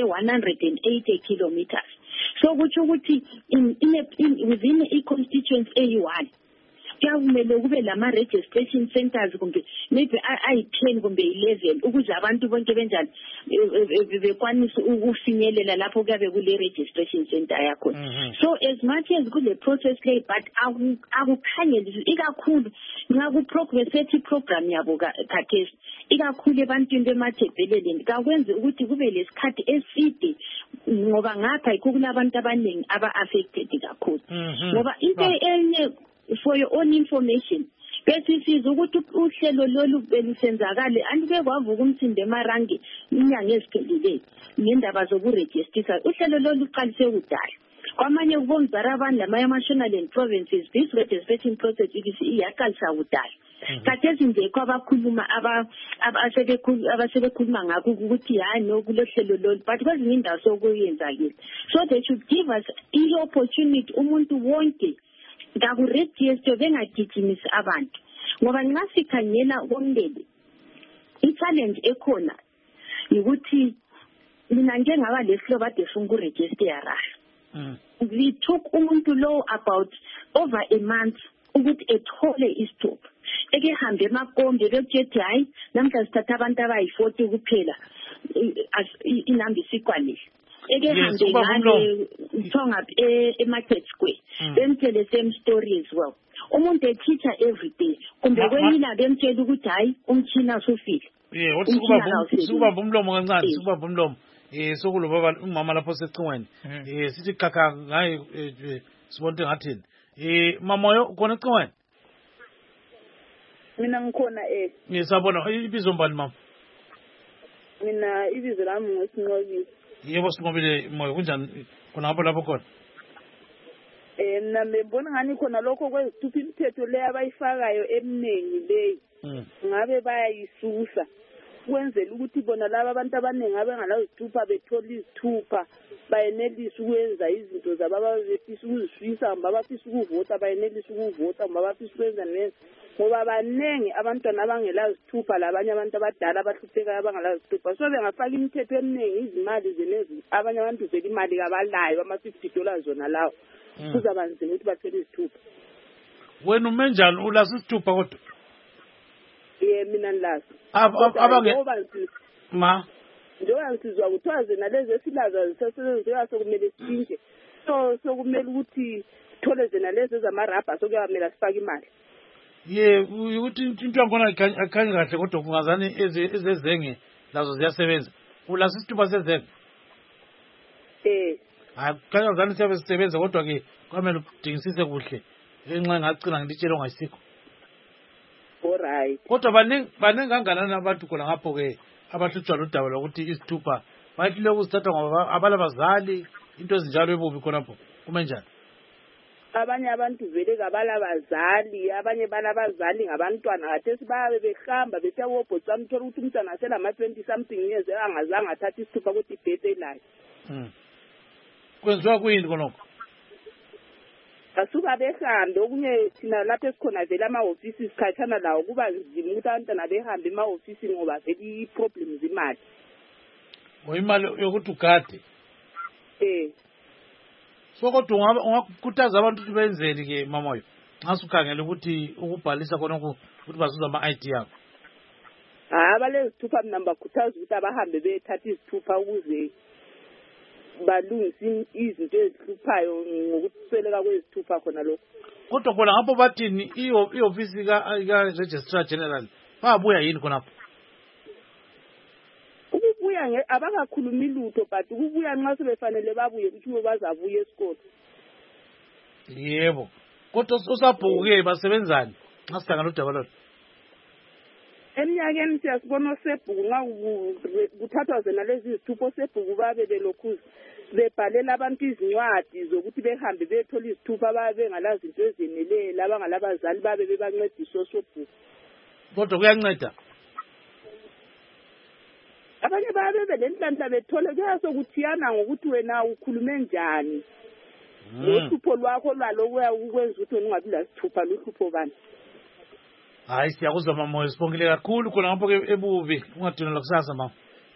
180 kilometers. So kutsho ukuthi within i-constituency eyi-1 kuyavumele kube lama-registration centers kumbe maybe ayi-10 kumbe 11 ukuze abantu bonke benjani bekwanise ukufinyelela lapho kuyabe kule-registration center yakho. So as much as kule process le but akukhanyeli ikakhulu nxa kuprogress program yabo khathesi ikakhulu ebantwini bemathebheleleni kakwenze ukuthi kube lesikhathi eside ngoba ngapha yikho kulabantu abaningi aba-affected kakhulu ngoba into enye for your own information bese siza ukuthi uhlelo lolu belusenzakale andike kwavuka umsindo emarangi inyanga eziphelileyo ngendaba zokuregister. Uhlelo lolu uqalise kudala kwamanye kubongizara abantu lamanye ama-national and provinces this registration process iyaqalisa kudala. Khathesi nje kwabakhuluma abasebekhuluma ngakho ukuthi hayi nokulohlelo lolu but kwezinye indawo sokuyenzakile. So they should give us i-opportunity umuntu wonke ngakuregister bengagijimisi abantu ngoba nxa sikhangela komndeni i-challenge ekhona ukuthi mina ngengaba lesihlobo ade funa ukuregistera. We took umuntu lo about over a month ukuthi ethole isithupha ekehambe emakombe bekuthi hayi namhla sithatha abantu abayi-40 kuphela inamba isikwalile ekehambe ngale uthonga e-Market Square bemtshele same story as well. Umuntu eteacher every day kumbe kwenyina bemtshela ukuthi hayi umtshina usufile. Sikubamba umlomo kancane sikubamba umlomo sokulo baba umama lapho secingweni sithi khakha ngaye sibonke ngathini mamoyo khona ecingweni. Mina ngikhona ngiyabona ibizo mbani mama? Mina ibizo lami ngoSinqobile. Yebo Sinqobile moyo kunjani khona lapho khona? Mina ngibona ngani khona lokho kwezithupha imithetho le abayifakayo eminingi leyi ngabe bayayisusa kwenzela ukuthi bona laba abantu abaningi abengalazithupha bethola izithupha bayenelisa ukwenza izinto zabo abafisa ukuzifisa ngoba bafisa ukuvota bayenelisa ukuvota ngoba bafisa ukwenza ngoba baningi abantwana abangelazithupha labanye abantu abadala abahluphekayo abangelazithupha so bengafaka imithetho eminingi izimali zenezi abanye abantu vele imali kabalayo ama-$50 zona lawo kuzaba nzima ukuthi bathole izithupha. Wena ume njani ulazi isithupha kodwa? Mina nilazi njengoba ngisizwa kuthiwa zena lezi esilaza zisesenziwa sokumele sitshintshe so sokumele ukuthi sithole zena lezi ezamarabha sokuyamela sifake imali. Ukuthi into yakhona akhange kahle kodwa kungazani ezezenge lazo ziyasebenza. Ulazi isithupha sezenge? Hayi kangazani siyabe sisebenza kodwa ke kwamele udingisise kuhle ngenxa ngagcina ngilitshela ongayisikho. Alright. Kodwa baningi kangakanani abantu khona ngapho ke abahlutshwa ludaba lokuthi isithupha bathi lokuzithatha ngoba abalabazali into ezinjalo ebubi khonapho kume njani? Abanye abantu vele kabalabazali abanye balabazali ngabantwana khathesi bayabe behamba besiya kubhotsa mthola ukuthi umntwana aselama-20 something years angazange athatha isithupha ukuthi ibhete layo. Kwenziwa kuyini khonokho? Basuka behambe okunye thina lapho esikhona vele amahofisi sikhathana lawo kuba nzima ukuthi abantwana behambe emahofisini ngoba vele i-problems imali. Imali yokuthi ugade? So kodwa ungakhuthaza abantu ukuthi benzeni-ke mamoyo nxa sukhangela ukuthi ukubhalisa khonokho ukuthi bazuza ama-ID yabo? Abalezithupha mina bakhuthaza ukuthi abahambe bethatha izithupha ukuze balungise izinto ezihluphayo ngokusweleka kwezithupha khona lokho. Kodwa khona ngapho bathini i-ofisi ka-Registrar General bayabuya yini khonapho? Ukubuya abakakhulumi lutho but ukubuya nxa sebefanele babuye ukuthi bazabuya esikolo. Yebo. Kodwa usabhuku-ke basebenzani nxa sihlangana udaba lolo? Eminyakeni siyasibona osebhuku nxa kuthathwa zena lezi izithupha osebhuku babe belokhu bebhalela abantu izincwadi zokuthi behambe bethola izithupha babe bengalazi into ezeneleyo labangalabazali babe bebancedisa osobhuku. Kodwa kuyanceda? Abanye babe belenhlanhla bethole kuyasokuthiyana ngokuthi wena ukhulume njani. Uhlupho lwakho lwalo ukwenza ukuthi wena ungabi lasithupha luhlupho bani. Hayi siyakuzwa mamoyo sibongile kakhulu khona ngapho ke ebubi ungadinela kusasa mama.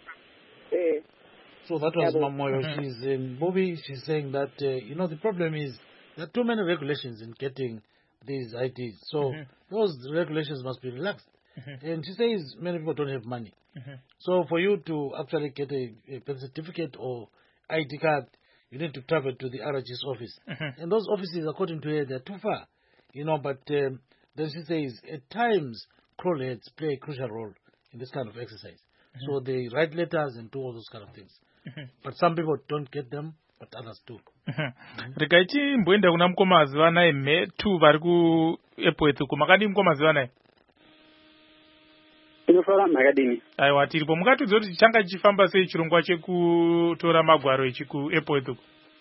So that was Mamoyo. She's in Bobby. She's saying that the problem is there are too many regulations in getting these IDs. So those regulations must be relaxed. And she says many people don't have money. So for you to actually get a birth certificate or ID card, you need to travel to the RG's office. And those offices, according to her, they're too far. But then she says at times crawlheads play a crucial role in this kind of exercise. So they write letters and do all those kind of things. But some people don't get them, but others do. Rikaiti mbwenda kuna mkomazi wanae metu bariku epoetu kumakadi mkomazi wanae? Inofara makadini. Aiwa tiripo mukati zoti changa chifamba sei chirongwa chekutora magwaro echiku epoetu?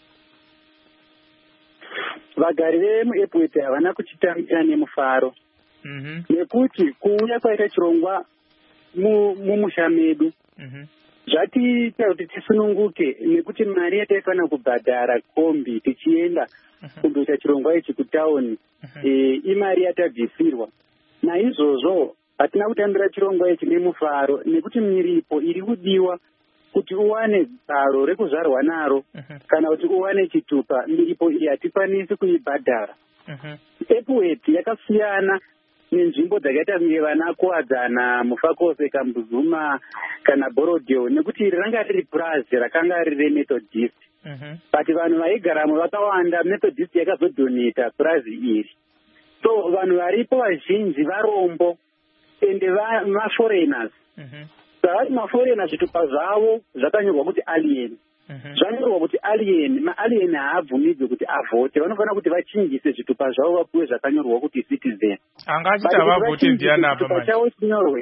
Vagari vemu epoetu havana kuchitambira nemufaro. Nekuti kuuya kwaita chirongwa mumusha medu. Zvatiita kuti tisununguke nekuti mari yataifana kubhadhara kombi tichienda kundoita chirongwa ichi kutauni imari yatabvisirwa. Naizvozvo hatina kutambira chirongwa ichi nemufaro nekuti miripo iri kudiwa kuti uwane gwaro rekuzvarwa naro kana kuti uwane chitupa, miripo iyi hatikwanisi kuibhadhara. Epoet yakasiyana nenzvimbo dzakaita vana kuwadzana Mufakose, Kambuzuma kana Borodeo nekuti iri ranga riri purazi rakanga riri Methodist. But vanhu vaigaramo vakawanda, Methodist yakazodoneta purazi iri. So vanhu varipo vazhinji varombo ende maforeigners. Savari maforeigners zvitupa zvavo zvakanyorwa kuti alien. Zvanyorwa kuti alien, maalien haabvumidzwe kuti avote, vanofanira kuti vachinjise zvitupa zvavo vapuwe zvakanyorwa kuti citizen. Angachita vavote ndiani apa manje? Chavo chinyorwe.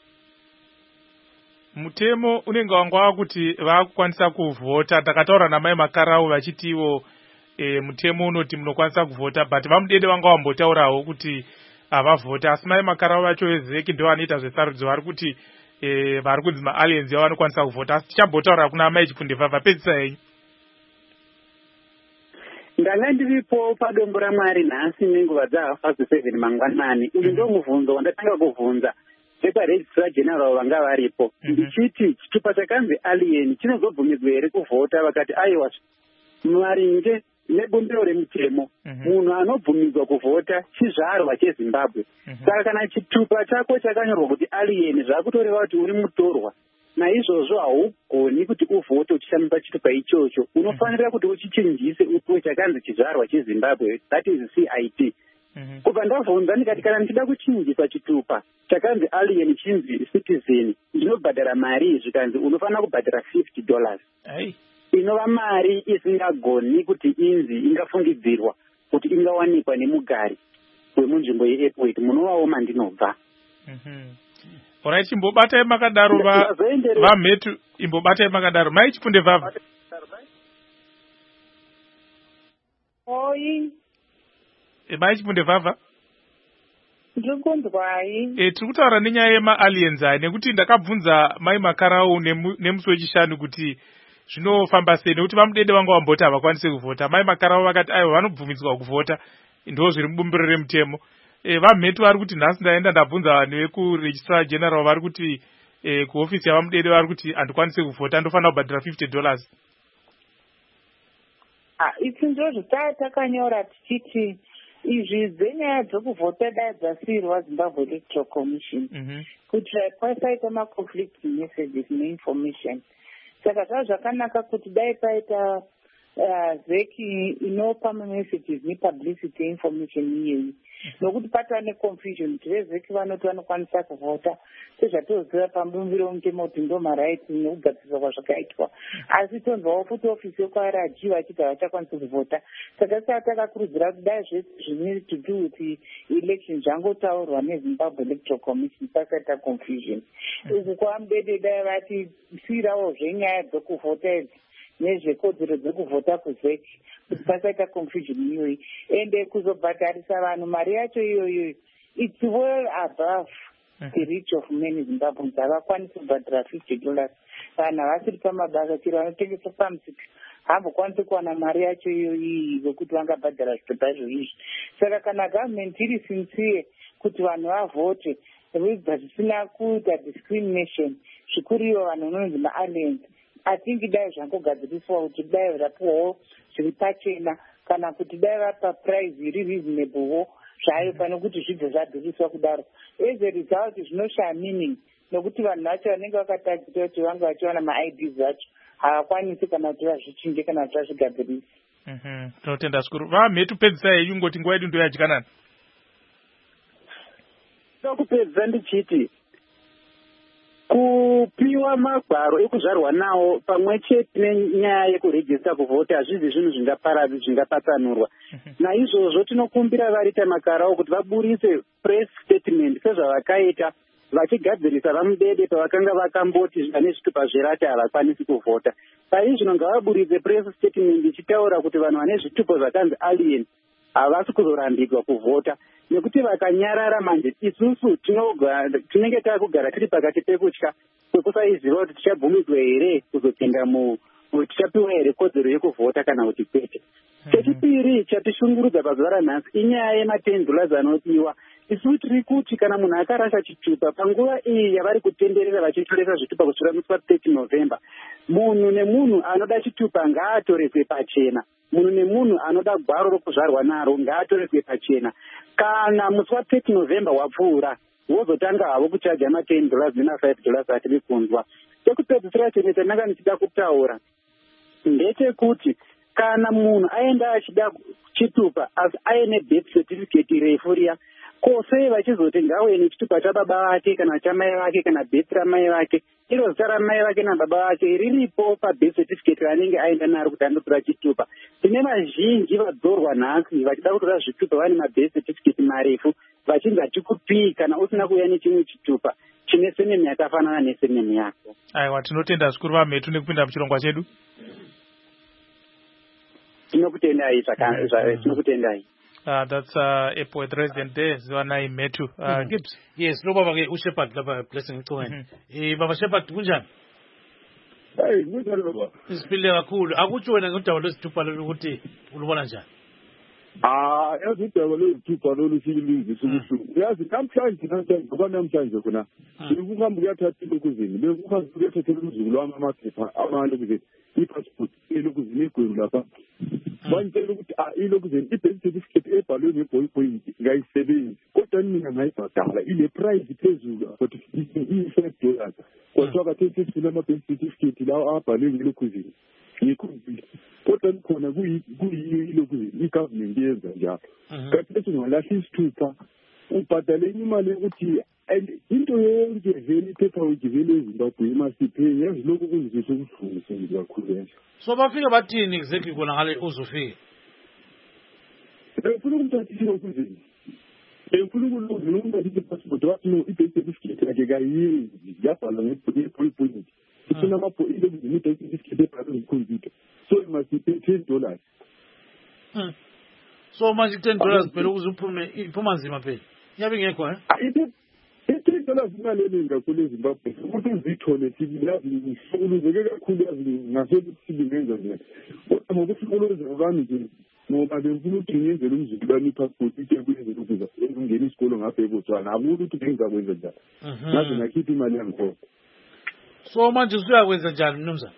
Mutemo unenge wangwa kuti vakukwanisa kuvhota. Takataura namai Makarau vachitiwo mutemo unoti munokwanisa kuvhota, but vamudede vanga vambotaurawo kuti havavhota. Asi mai Makarau vacho vezeki ndivo vanoita zvesarudzo vari kuti vari kunzi maaliens yavo vanokwanisa kuvhota. Asi tichambotaura kuna mai Chipundevha vapedzisa henyu. ndanga ndiripo padombo raMwari nhasi nenguva dzahafu 7 mangwanani. Uyu ndo mubvunzo wandatanga kuvhunza veparegistrar general vanga varipo ndichiti chitupa chakanzi alien chinozobvumidzwa here kuvhota. Vakati aiwa maringe nebumbiro remutemo munhu anobvumidzwa kuvhota chizvarwa cheZimbabwe. Saka kana chitupa chako chakanyorwa kuti alien zvakutoreva kuti uri mutorwa, naizvozvo haugoni kuti uvhote uchishandisa chitupa ichocho. Unofanira kuti uchichinjise upiwe chakanzi chizvarwa cheZimbabwe, that is CIT. Kubva ndabvunza ndikati kana ndichida kuchinjisa chitupa chakanzi alien chinzi citizen ndinobhadhara mari zvikanzi unofanira kubhadhara $50, inova mari isingagoni kuti ingafungidzirwa kuti ingawanikwa nemugari wemunzvimbo yeAirport. Munovawo mandinobva. Alright, imbobatai makadaro vamhetu, imbobatai makadaro. Mai Chifunde Vhavha. Oi. Mai Chifunde Vhavha. Ndirikunzwai. Tiri kutaura nenyaya yema-aliens aya, nekuti ndakabvunza Mai Makarau nemusi wechishanu kuti zvinofamba sei, nekuti vamudede vanga vamboti havakwanisi kuvhota. Mai Makarau vakati aiwa vanobvumidzwa kuvhota, ndo zviri mubumbiro remutemo. Vamhetu vari kuti nhasi ndaenda ndabvunza nevekuregistrar general vari kuti kuhofisi yavamudede vari kuti handikwanisi kuvhota, ndofanira kubhadhira $50. Isi ndozvo takanyora tichiti izvi dzenyaya dzokuvhota dai dzasiyirwa Zimbabwe Electoral Commission kuitira pasaita maconflict messages neinformation. Saka zvava zvakanaka kuti dai paita zeki inopa messages nepublicity information iyeyi, nokuti patova neconfusion kuti vezeki vanoti vanokwanisa kuvhota sezvatoziva pabumbiro remutemo kuti ndo marights nekugadziriswa kwazvakaitwa, asi tonzwawo futi ofisi yekwaRG vachiti havachakwanisi kuvhota. Saka takakurudzira kuti dai zvese zvine to do with election zvangotaurwa neZimbabwe Electoral Commission pasaita confusion. Uku kwamudede dai vatisiyirawo zvenyaya dzokuvhota idzi nezvekodzero dzekuvhota kuzeki kuti pasaita confusion iyoyi, ende kuzobhadharisa vanhu mari yacho iyoyo it's well above the reach of many Zimbabweans. Havakwanisi kubhadhara $50 vanhu havasiri pamabasa, chero vanotengesa pamusika havambokwanisi kuwana mari yacho iyoyi yokuti vangabhadhara zvitupa izvozvi. Saka kana gavhumenti iri sincere kuti vanhu vavhote zvisina kuita discrimination, zvikuru ivo vanhu vanonzi ma-aliens, atingi dai zvangogadziriswa kuti dai rapiwawo zviri pachena kana kuti dai vapa price iri reasonablewo zvayo pane kuti zvibve zvadhuriswa kudaro. As a result zvinoshaya meaning, nokuti vanhu vacho vanenge vakatadzita kuti vanga vachiwana ma-IDs vacho havakwanisi kana kuti vazvichinje kana kuti vazvigadzirisa. Tinotenda zvikuru. Vamhetu pedzisai henyu ngoti nguva yedu ndoyadyanana. Ndokupedza ndichiti kupiwa magwaro ekuzvarwa nawo pamwe chete nenyaya yekurejista kuvhota hazvisi zvinhu zvingapatsanurwa. Naizvozvo tinokumbira varita Makarau kuti vaburise press statement sezvavakaita vachigadzirisa vamudede pavakanga vakamboti vane zvitupa zverati havakwanisi kuvhota. Paizvino ngavaburitse press statement ichitaura kuti vanhu vane zvitupa zvakanzi alien havasi kuzorambirwa kuvhota, nekuti vakanyarara manje isusu tinenge takugara tiri pakati pekutya kwekusaiziva kuti tichabvumidzwa here kuzopinda tichapiwa here kodzero yekuvhota kana kuti kwete. Chechipiri chatishungurudza pazuva ranhasi inyaya yema$10 anodiwa. Isusu tiri kuti kana munhu akarasha chitupa panguva iyi yavari kutenderera vachitoresa zvitupa kusvika musi wa30 November, munhu nemunhu anoda chitupa ngaatorerwe pachena. Munhu nemunhu anoda gwaro rokuzvarwa naro ngaatorerwe pachena. Kana musi wa30 November wapfuura wozotanga havo kuchaja ma$10 nema$5 atiri kunzwa. Chekupedzisira chimwe chandanga ndichida kutaura ndechekuti kana munhu aenda achida chitupa asi aine birth certificate refu riya, kosei vachizoti ngauye nechitupa chababa vake kana chamai vake kana birth ramai vake, iro zita ramai vake nababa vake riripo pabirth certificate raanenge aenda naro kuti andotora chitupa. Tine vazhinji vadzorwa nhasi vachida kutora zvitupa vane mabirth certificate marefu vachinzi hatikupii kana usina kuuya nechimwe chitupa chine senemu yakafanana nesenemu yako. Aiwa, tinotenda zvikuru vamhetu nekupinda muchirongwa chedu. Tinokutendai tinokutendai. That's Airport resident there, Zwanai Metu. Gibbs. Yes, no baba uShepherd lapha blessing ichweni. Baba Shepherd kunjani? Hayi kunjalo baba. Isiphile kakhulu. Akutsho wena ngodaba lwesithupha lolu ukuthi ulubona njani? Yazi udaba lwesithupha lolu sililizisa ubuhlungu. Yazi namhlanje khona bekuhamba kuyathatha ilokuzini. Bekuhamba kuyathatha umzulu wami amaphepha amalokuzini. I-passport elokuzini igwebu lapha. Bantshela ukuthi ilokuzini i-birth certificate ebhalwe nge-boy ngayisebenzi. Kodwa mina ngayibhadala ile price phezulu but $5. Kodwa kathi sifuna ama-birth certificate lawo abhalwe ngelokuzini. Ngikhumbule. Kodwa khona kuyilokuzini i-government yenza njalo. Kanti bese ngalahla isithupha ubhadale imali yokuthi and into yonke vele iphepha ugivele eZimbabwe imasiphe yazi lokhu kuzizisa ubuhlungu senze kakhulu. So bafika bathini exactly kona ngale uzofika? Befuna ukumthathisa ukuzini. Befuna ukulungisa ukumthathisa passport wathi no i-birth certificate yakhe kayiyenzi yabhala nge-point. Ufuna ama-point lokuzini i-birth certificate ebhalwe ngecomputer. So imasiphe $10. So manje $10 phela ukuze uphume iphuma nzima phela. Yabe ngekho $10 imali eningi kakhulu eZimbabwe. Ukuthi uzithole sibilazi ngihlukuluze kakhulu yazi ngasebuthi ngenza njani. Kodwa ngokuhlukuluza kwami nje ngoba bengifuna ukuthi ngiyenzele umzukulwane i-passport ike kuyenzela ukuza ngingena isikolo ngapha eBotswana. Akuthi ukuthi ngizakwenza njani. Ngaze ngakhipha imali yangikhona. So manje usuyakwenza njani mnumzane?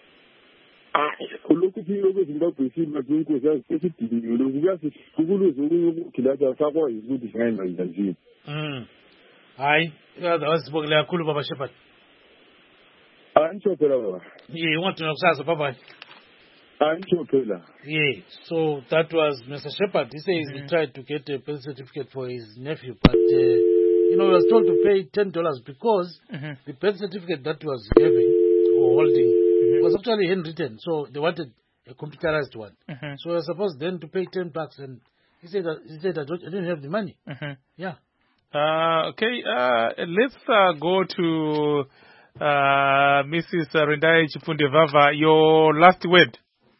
Lokhu philo kweZimbabwe simazi inkosi yazi sesidiniwe lokhu kuyasihlukuluza ukuthi lapha asakwazi ukuthi singayenza njani. Hayi, wasibongela kakhulu baba Shepherd. Angisho phela baba. Yeah, you want to know kusasa baba? Angisho phela. Yeah, so that was Mr. Shepherd. He says he tried to get a birth certificate for his nephew, but he was told to pay $10 because the birth certificate that he was having or holding was actually handwritten, so they wanted a computerized one. So he was supposed then to pay $10, and he said I didn't have the money. Yeah. Okay, let's go to Mrs. Rendai Chipundevava. Your last word.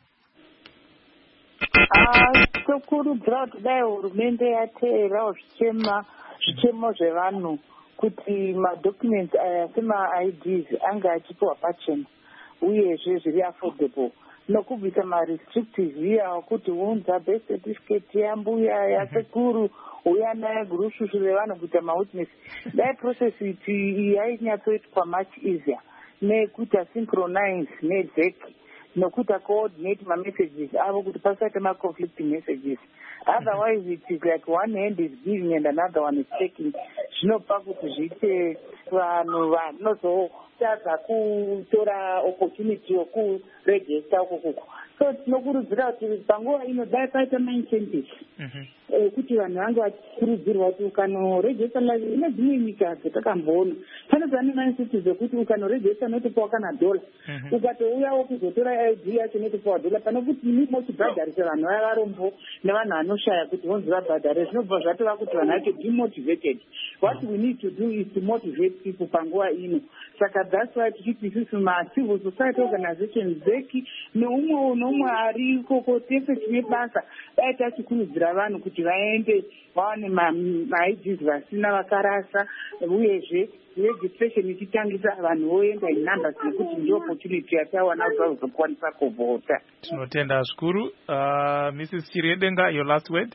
Tokurudzira kuti dai hurumende yateerawo zvichemo zvevanhu kuti madocuments aya sema-IDs anga achipiwa pachena uyezve zviri affordable nokubvisa ma-restrictive iya okuti unza birth certificate yambuya yasekuru uya naye gurushushu revanhu kuita mawitness dai process iti yainyatsoitwa much easier nekuti asynchronize nevheki nokuti coordinate ma-messages avo kuti pasaite ma-conflicting messages. Otherwise it is like one hand is giving and another one is taking. Zvinopa kuti zviite vanhu vanozotadza kutora opportunity yokuregister ukukuku. So tinokurudzira kuti panguva ino dai paita ma-incentives kuti vanhu vange vachikurudzirwa kuti ukanoregister ine dzimwe nyika dzatakamboona panozva nema-incentives ekuti ukanoregister notopawa kana $. Ukatouyawo kuzotora ID yacho notopawa $. Pane kuti mochibhadharisa vanhu vaya varombo nevanhu vanoshaya kuti vonzi vabhadhare zvinobva zvatova kuti vanhu vacho demotivated. What we need to do is to motivate people panguva ino. Saka that's why tichiti isusu ma-civil society organizations zeki neumwe ari ikoko tese tine basa dai tachikurudzira vanhu kuti vaende vawane ma-IDs vasina vakarasa uyezve registration ichitangisa vanhu voenda in numbers nekuti ndio opportunity yatawana zvazokwanisa kuvhota. Tinotenda zvikuru. Mrs. Chiriedenga, your last word.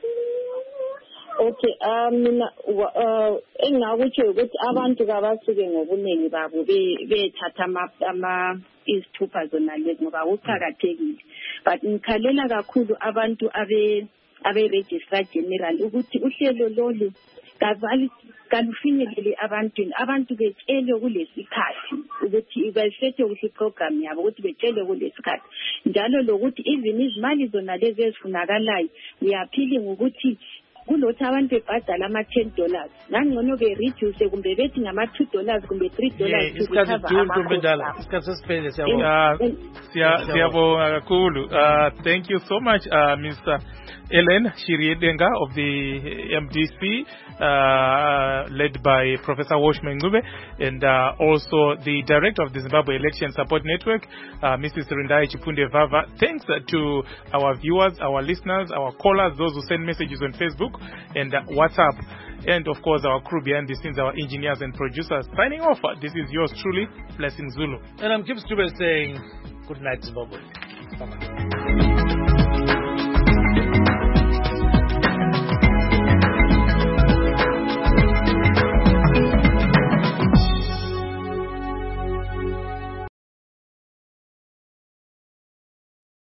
Okay, mina engakutsho ukuthi abantu kabasuke ngobuningi babo bethatha izithupha zona lezi ngoba kuqhakathekile, but ngikhalela kakhulu abantu abe-registrar general ukuthi uhlelo lolu kalufinyelele abantwini, abantu betshele kulesikhathi ukuthi basethe kuhle iprogram yabo ukuthi betshele kulesikhathi njalo lokuthi even izimali zona lezi ezifunakalayo uyaphila ukuthi kulothi abantu bebhadala ama-$10 ngangcono be-reduce kumbe bethi ngama-$2 kumbe $3 siyabonga kakhulu. Thank you so much, Mr. Ellen Chiriedenga of the MDC, led by Professor Washman Ngube, and also the director of the Zimbabwe Election Support Network, Mrs. Rendai Chipundevava. Thanks to our viewers, our listeners, our callers, those who send messages on Facebook and WhatsApp. and of course our crew behind the scenes, our engineers and producers. Signing off, this is yours truly, Blessing Zulu. And I'm Gibbs Dube saying good night, Zimbabwe. Bye-bye.